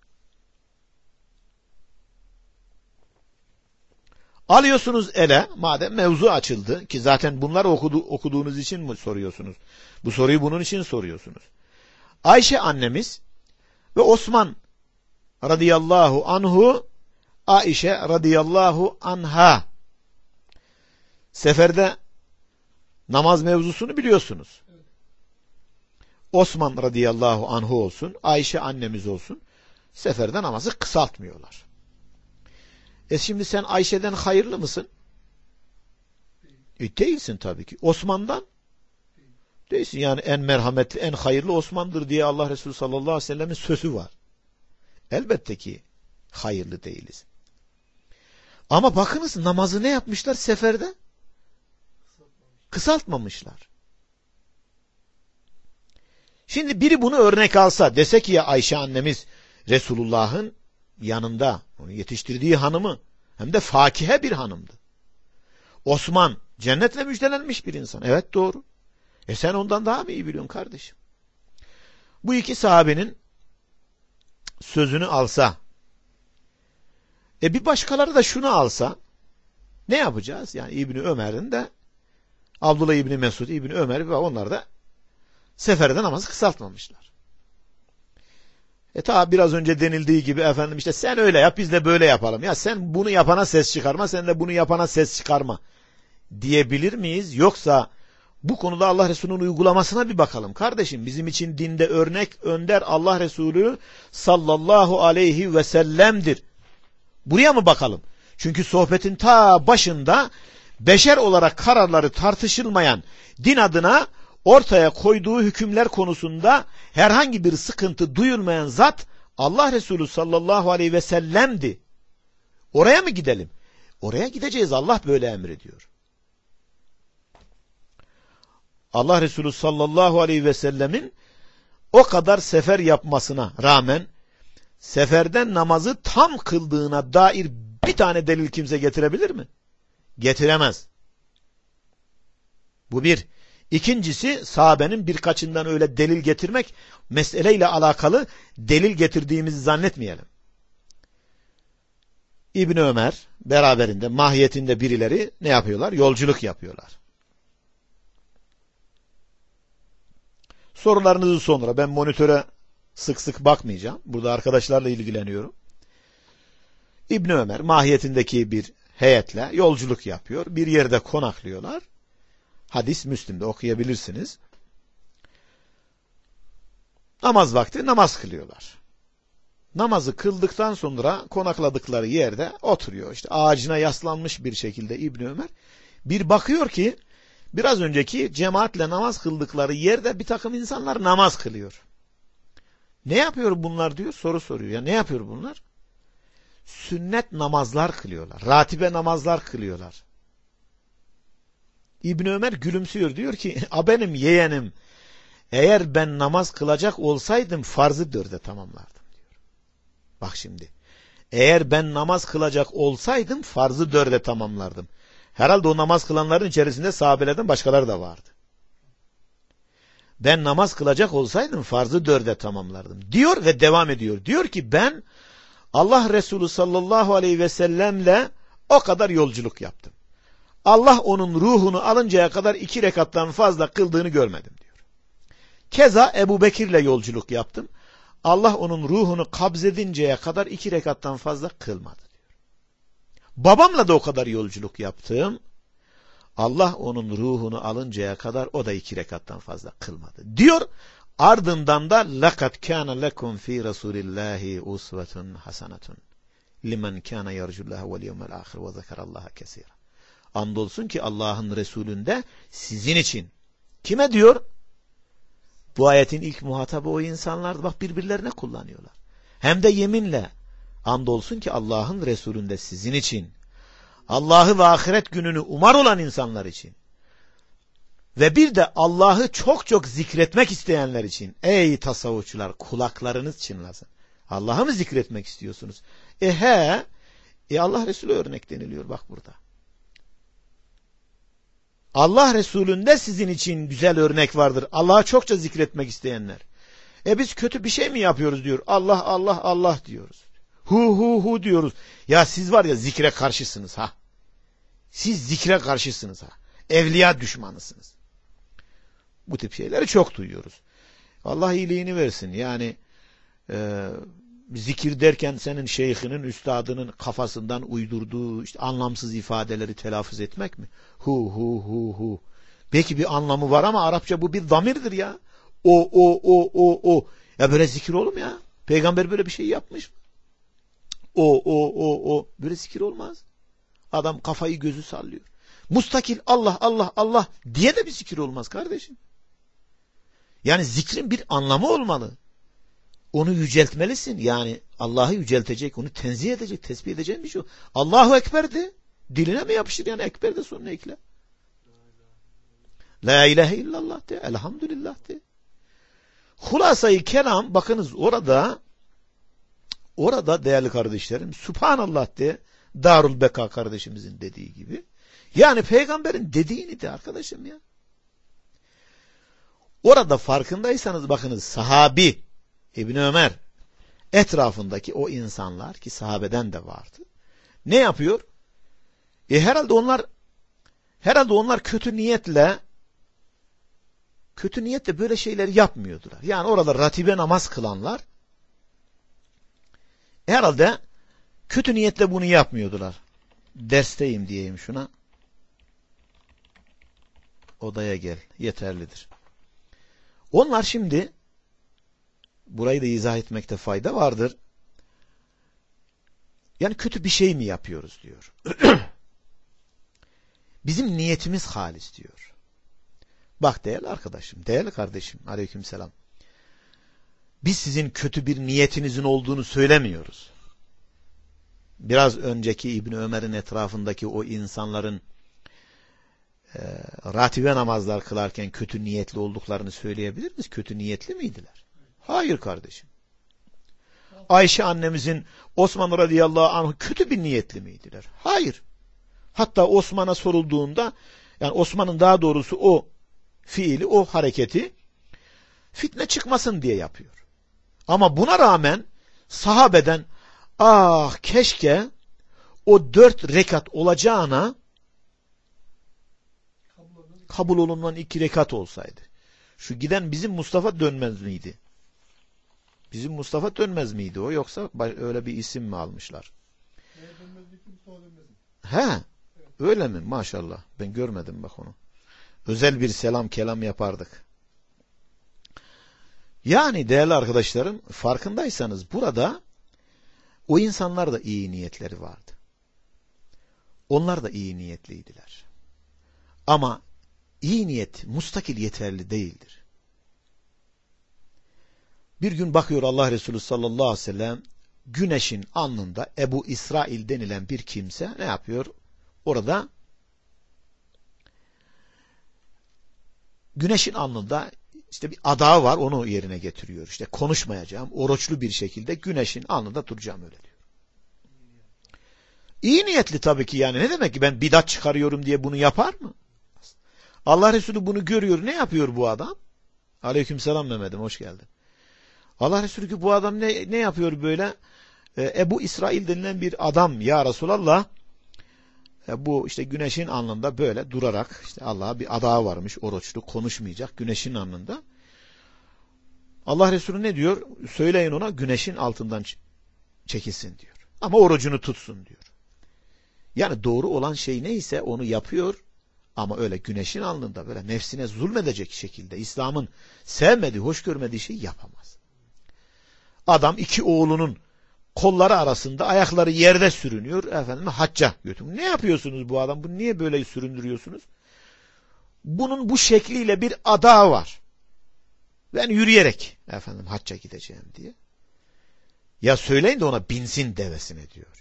Alıyorsunuz ele, madem mevzu açıldı ki zaten bunları okuduğunuz için mi soruyorsunuz? Bu soruyu bunun için soruyorsunuz. Ayşe annemiz ve Osman radıyallahu anhu, Ayşe radıyallahu anha. Seferde namaz mevzusunu biliyorsunuz. Osman radıyallahu anhu olsun, Ayşe annemiz olsun, seferde namazı kısaltmıyorlar. Şimdi sen Ayşe'den hayırlı mısın? Değilsin tabii ki. Osman'dan? Değilsin. Yani en merhametli, en hayırlı Osman'dır diye Allah Resulü sallallahu aleyhi ve sellemin sözü var. Elbette ki hayırlı değiliz. Ama bakınız namazı ne yapmışlar seferde? Kısaltmamışlar. Şimdi biri bunu örnek alsa, dese ki ya Ayşe annemiz Resulullah'ın yanında, onu yetiştirdiği hanımı, hem de fakihe bir hanımdı. Osman cennetle müjdelenmiş bir insan. Evet doğru. Sen ondan daha mı iyi biliyorsun kardeşim? Bu iki sahabenin sözünü alsa, bir başkaları da şunu alsa, ne yapacağız? Yani İbni Ömer'in de, Abdullah İbni Mesud, İbni Ömer ve onlar da seferde namazı kısaltmamışlar. Ta biraz önce denildiği gibi efendim işte sen öyle yap biz de böyle yapalım. Ya sen bunu yapana ses çıkarma, sen de bunu yapana ses çıkarma diyebilir miyiz? Yoksa bu konuda Allah Resulü'nün uygulamasına bir bakalım. Kardeşim bizim için dinde örnek, önder Allah Resulü sallallahu aleyhi ve sellem'dir. Buraya mı bakalım? Çünkü sohbetin ta başında beşer olarak kararları tartışılmayan din adına ortaya koyduğu hükümler konusunda herhangi bir sıkıntı duyulmayan zat Allah Resulü sallallahu aleyhi ve sellem'di. Oraya mı gidelim? Oraya gideceğiz. Allah böyle emrediyor. Allah Resulü sallallahu aleyhi ve sellemin o kadar sefer yapmasına rağmen seferden namazı tam kıldığına dair bir tane delil kimse getirebilir mi? Getiremez. Bu bir. İkincisi sahabenin birkaçından öyle delil getirmek meseleyle alakalı delil getirdiğimizi zannetmeyelim. İbni Ömer beraberinde mahiyetinde birileri ne yapıyorlar? Yolculuk yapıyorlar. Sorularınızı sonra ben monitöre sık sık bakmayacağım. Burada arkadaşlarla ilgileniyorum. İbni Ömer mahiyetindeki bir heyetle yolculuk yapıyor. Bir yerde konaklıyorlar. Hadis Müslim'de okuyabilirsiniz. Namaz vakti namaz kılıyorlar. Namazı kıldıktan sonra konakladıkları yerde oturuyor. İşte ağacına yaslanmış bir şekilde İbni Ömer. Bir bakıyor ki biraz önceki cemaatle namaz kıldıkları yerde bir takım insanlar namaz kılıyor. Ne yapıyor bunlar diyor, soru soruyor. Ya ne yapıyor bunlar? Sünnet namazlar kılıyorlar. Ratibe namazlar kılıyorlar. İbni Ömer gülümsüyor. Diyor ki benim yeğenim eğer ben namaz kılacak olsaydım farzı 4'e tamamlardım diyor. Bak şimdi. Eğer ben namaz kılacak olsaydım farzı 4'e tamamlardım. Herhalde o namaz kılanların içerisinde sahabelerden başkaları da vardı. Ben namaz kılacak olsaydım farzı 4'e tamamlardım diyor ve devam ediyor. Diyor ki ben Allah Resulü sallallahu aleyhi ve sellemle o kadar yolculuk yaptım. Allah onun ruhunu alıncaya kadar 2 rekattan fazla kıldığını görmedim diyor. Keza Ebu Bekir'le yolculuk yaptım. Allah onun ruhunu kabzedinceye kadar 2 rekattan fazla kılmadı diyor. Babamla da o kadar yolculuk yaptım. Allah onun ruhunu alıncaya kadar o da 2 rekattan fazla kılmadı diyor. Ardından da لَقَدْ كَانَ لَكُمْ ف۪ي رَسُولِ اللّٰهِ اُسْوَةٌ حَسَنَةٌ لِمَنْ كَانَ يَرْجُ اللّٰهَ وَالْيَوْمَ الْآخِرِ وَذَكَرَ اللّٰهَ كَثِيرًا. Andolsun ki Allah'ın Resulünde sizin için. Kime diyor? Bu ayetin ilk muhatabı o insanlar. Bak birbirlerine kullanıyorlar. Hem de yeminle. Andolsun ki Allah'ın Resulünde sizin için. Allah'ı ve ahiret gününü umar olan insanlar için. Ve bir de Allah'ı çok çok zikretmek isteyenler için. Ey tasavvufçular, kulaklarınız çınlasın. Allah'ı mı zikretmek istiyorsunuz? Allah Resulü örnek deniliyor bak burada. Allah Resulü'nde sizin için güzel örnek vardır. Allah'ı çokça zikretmek isteyenler. Biz kötü bir şey mi yapıyoruz diyor. Allah Allah Allah diyoruz. Hu diyoruz. Ya siz var ya zikre karşısınız ha. Siz zikre karşısınız ha. Evliya düşmanısınız. Bu tip şeyleri çok duyuyoruz. Allah iyiliğini versin. Yani zikir derken senin şeyhinin, üstadının kafasından uydurduğu işte anlamsız ifadeleri telaffuz etmek mi? Hu. Belki bir anlamı var ama Arapça bu bir damirdir ya. O. Ya böyle zikir olur mu ya? Peygamber böyle bir şey yapmış mı? O. Böyle zikir olmaz. Adam kafayı gözü sallıyor. Mustakil Allah Allah Allah diye de bir zikir olmaz kardeşim. Yani zikrin bir anlamı olmalı. Onu yüceltmelisin. Yani Allah'ı yüceltecek, onu tenzih edecek, tesbih edeceğin bir şey o. Allahu Ekber de. Diline mi yapışır yani Ekber de sonuna ekle. La ilahe illallah de. Elhamdülillah de. Hulasayı kelam bakınız orada değerli kardeşlerim Subhanallah de. Darul Beka kardeşimizin dediği gibi. Yani peygamberin dediğini de arkadaşım ya. Orada farkındaysanız bakınız sahabi İbn Ömer etrafındaki o insanlar ki sahabeden de vardı. Ne yapıyor? Herhalde onlar kötü niyetle böyle şeyler yapmıyordular. Yani orada ratibe namaz kılanlar herhalde kötü niyetle bunu yapmıyordular. Dersteyim diyeyim şuna. Odaya gel. Yeterlidir. Onlar şimdi burayı da izah etmekte fayda vardır. Yani kötü bir şey mi yapıyoruz diyor. Bizim niyetimiz halis diyor. Bak değerli arkadaşım, değerli kardeşim, aleykümselam. Biz sizin kötü bir niyetinizin olduğunu söylemiyoruz. Biraz önceki İbni Ömer'in etrafındaki o insanların ratibe namazlar kılarken kötü niyetli olduklarını söyleyebilir miyiz? Kötü niyetli miydiler? Hayır kardeşim. Ayşe annemizin Osman radıyallahu anh kötü bir niyetli miydiler? Hayır. Hatta Osman'a sorulduğunda yani Osman'ın daha doğrusu o fiili, o hareketi fitne çıkmasın diye yapıyor. Ama buna rağmen sahabeden keşke o 4 rekat olacağına kabul olunan 2 rekat olsaydı. Şu giden bizim Mustafa dönmez miydi? Bizim Mustafa dönmez miydi o yoksa öyle bir isim mi almışlar? Öyle mi? Maşallah. Ben görmedim bak onu. Özel bir selam kelam yapardık. Yani değerli arkadaşlarım farkındaysanız burada o insanlar da iyi niyetleri vardı. Onlar da iyi niyetliydiler. Ama iyi niyet mustakil yeterli değildir. Bir gün bakıyor Allah Resulü sallallahu aleyhi ve sellem güneşin alnında Ebu İsrail denilen bir kimse ne yapıyor? Orada güneşin alnında işte bir adağı var onu yerine getiriyor. İşte konuşmayacağım oruçlu bir şekilde güneşin alnında duracağım öyle diyor. İyi niyetli tabii ki yani ne demek ki ben bidat çıkarıyorum diye bunu yapar mı? Allah Resulü bunu görüyor. Ne yapıyor bu adam? Aleykümselam Mehmet'im hoş geldin. Allah Resulü ki bu adam ne yapıyor böyle? Ebu İsrail denilen bir adam, ya Resulallah, bu işte güneşin alnında böyle durarak, işte Allah'a bir adağı varmış, oruçlu, konuşmayacak, güneşin alnında. Allah Resulü ne diyor? Söyleyin ona güneşin altından çekilsin diyor. Ama orucunu tutsun diyor. Yani doğru olan şey neyse onu yapıyor. Ama öyle güneşin alnında böyle nefsine zulmedecek şekilde İslam'ın sevmediği, hoş görmediği şeyi yapamaz. Adam iki oğlunun kolları arasında, ayakları yerde sürünüyor. Efendim hacca götürün. Ne yapıyorsunuz bu adam? Bunu niye böyle süründürüyorsunuz? Bunun bu şekliyle bir adağı var. Ben yürüyerek efendim hacca gideceğim diye. Ya söyleyin de ona binsin devesine diyor.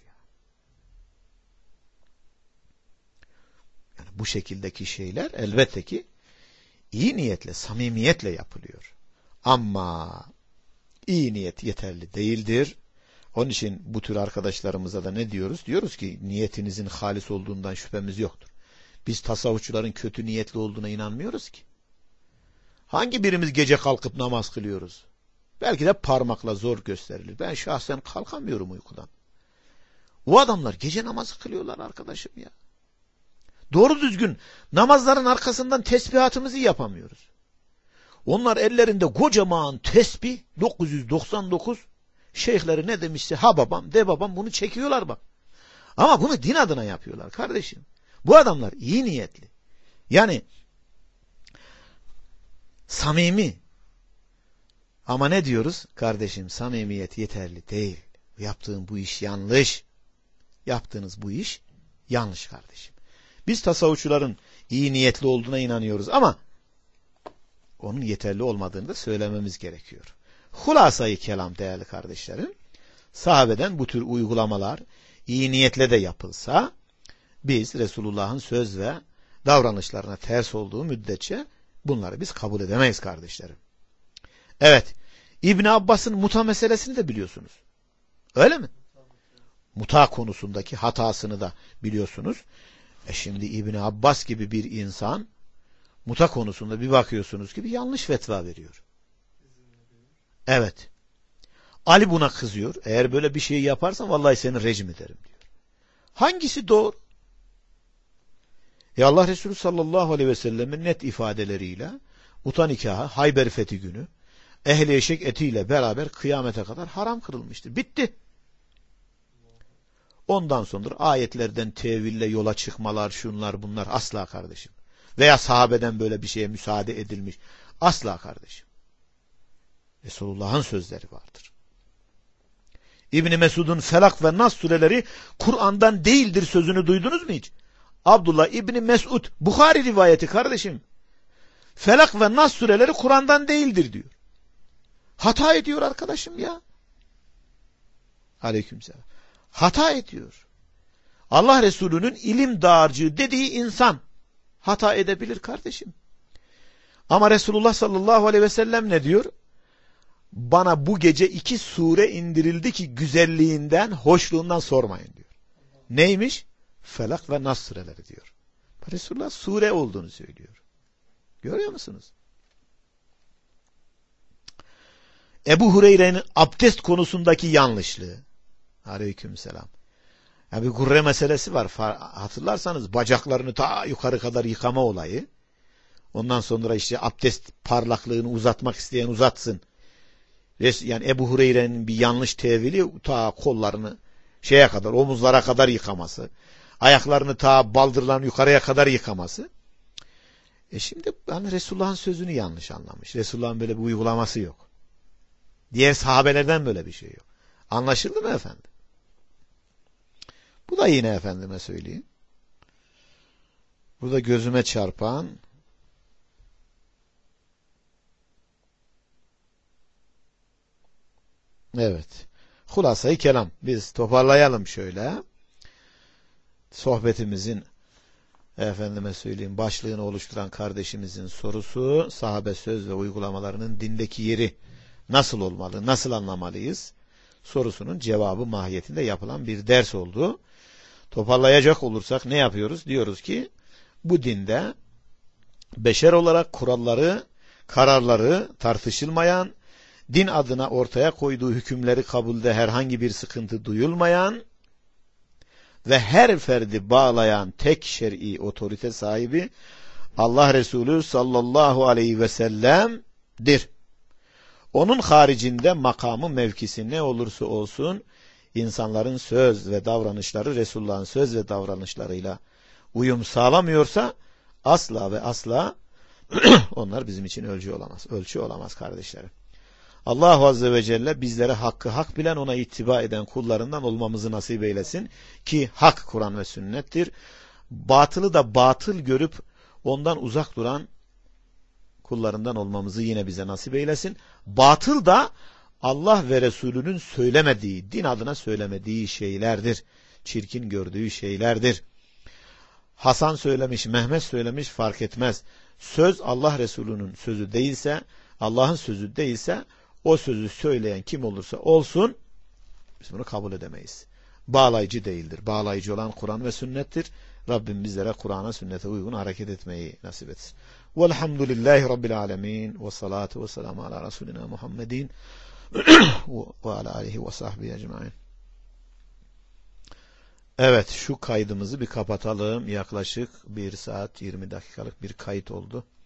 Yani bu şekildeki şeyler elbette ki iyi niyetle, samimiyetle yapılıyor. Ama iyi niyet yeterli değildir. Onun için bu tür arkadaşlarımıza da ne diyoruz? Diyoruz ki niyetinizin halis olduğundan şüphemiz yoktur. Biz tasavvufçuların kötü niyetli olduğuna inanmıyoruz ki. Hangi birimiz gece kalkıp namaz kılıyoruz? Belki de parmakla zor gösterilir. Ben şahsen kalkamıyorum uykudan. O adamlar gece namazı kılıyorlar arkadaşım ya. Doğru düzgün namazların arkasından tesbihatımızı yapamıyoruz. Onlar ellerinde kocaman tesbih 999, şeyhleri ne demişse ha babam de babam bunu çekiyorlar bak. Ama bunu din adına yapıyorlar kardeşim. Bu adamlar iyi niyetli. Yani samimi. Ama ne diyoruz? Kardeşim samimiyet yeterli değil. Yaptığın bu iş yanlış. Yaptığınız bu iş yanlış kardeşim. Biz tasavvufçuların iyi niyetli olduğuna inanıyoruz ama onun yeterli olmadığını da söylememiz gerekiyor. Hulasayı kelam değerli kardeşlerim, sahabeden bu tür uygulamalar iyi niyetle de yapılsa, biz Resulullah'ın söz ve davranışlarına ters olduğu müddetçe bunları biz kabul edemeyiz kardeşlerim. Evet, İbn Abbas'ın muta meselesini de biliyorsunuz. Öyle mi? Muta konusundaki hatasını da biliyorsunuz. Şimdi İbn Abbas gibi bir insan muta konusunda bir bakıyorsunuz ki bir yanlış fetva veriyor. Evet. Ali buna kızıyor. Eğer böyle bir şey yaparsan vallahi seni rejim ederim diyor. Hangisi doğru? Allah Resulü sallallahu aleyhi ve sellemin net ifadeleriyle muta nikahı Hayber fethi günü ehli eşek etiyle beraber kıyamete kadar haram kılınmıştır. Bitti. Ondan sonra ayetlerden teville yola çıkmalar, şunlar bunlar asla kardeşim. Veya sahabeden böyle bir şeye müsaade edilmiş. Asla kardeşim. Resulullah'ın sözleri vardır. İbn Mesud'un Felak ve Nas sureleri Kur'an'dan değildir sözünü duydunuz mu hiç? Abdullah İbn Mesud, Bukhari rivayeti kardeşim. Felak ve Nas sureleri Kur'an'dan değildir diyor. Hata ediyor arkadaşım ya. Aleykümselam. Hata ediyor. Allah Resulü'nün ilim dağarcığı dediği insan hata edebilir kardeşim. Ama Resulullah sallallahu aleyhi ve sellem ne diyor? Bana bu gece 2 sure indirildi ki güzelliğinden, hoşluğundan sormayın diyor. Neymiş? Felak ve Nas sureleri diyor. Resulullah sure olduğunu söylüyor. Görüyor musunuz? Ebu Hureyre'nin abdest konusundaki yanlışlığı. Aleykümselam. Ya bir gurre meselesi var. Hatırlarsanız bacaklarını ta yukarı kadar yıkama olayı. Ondan sonra işte abdest parlaklığını uzatmak isteyen uzatsın. Yani Ebu Hureyre'nin bir yanlış tevili ta kollarını şeye kadar, omuzlara kadar yıkaması. Ayaklarını ta baldırlarını yukarıya kadar yıkaması. Şimdi hani Resulullah'ın sözünü yanlış anlamış. Resulullah'ın böyle bir uygulaması yok. Diğer sahabelerden böyle bir şey yok. Anlaşıldı mı efendim? Bu da yine efendime söyleyeyim. Burada gözüme çarpan evet. Hulasayı kelam. Biz toparlayalım şöyle. Sohbetimizin efendime söyleyeyim başlığını oluşturan kardeşimizin sorusu sahabe söz ve uygulamalarının dindeki yeri nasıl olmalı, nasıl anlamalıyız? Sorusunun cevabı mahiyetinde yapılan bir ders oldu. Toparlayacak olursak ne yapıyoruz? Diyoruz ki bu dinde beşer olarak kuralları, kararları tartışılmayan, din adına ortaya koyduğu hükümleri kabulde herhangi bir sıkıntı duyulmayan ve her ferdi bağlayan tek şer'i otorite sahibi Allah Resulü sallallahu aleyhi ve sellem'dir. Onun haricinde makamı, mevkisi ne olursa olsun insanların söz ve davranışları Resulullah'ın söz ve davranışlarıyla uyum sağlamıyorsa asla ve asla onlar bizim için ölçü olamaz kardeşlerim. Allah Azze ve Celle bizlere hakkı hak bilen, ona ittiba eden kullarından olmamızı nasip eylesin ki hak Kur'an ve sünnettir. Batılı da batıl görüp ondan uzak duran kullarından olmamızı yine bize nasip eylesin. Batıl da Allah ve Resulünün söylemediği, din adına söylemediği şeylerdir. Çirkin gördüğü şeylerdir. Hasan söylemiş, Mehmet söylemiş fark etmez. Söz Allah Resulü'nün sözü değilse, Allah'ın sözü değilse o sözü söyleyen kim olursa olsun biz bunu kabul edemeyiz. Bağlayıcı değildir. Bağlayıcı olan Kur'an ve sünnettir. Rabbim bizlere Kur'an'a, sünnete uygun hareket etmeyi nasip etsin. Velhamdülillahi Rabbil alemin ve salatu ve selamu ala Resulina Muhammedin ve ala alihi ve sahbihi ecmain. Evet, şu kaydımızı bir kapatalım. Yaklaşık 1 saat 20 dakikalık bir kayıt oldu.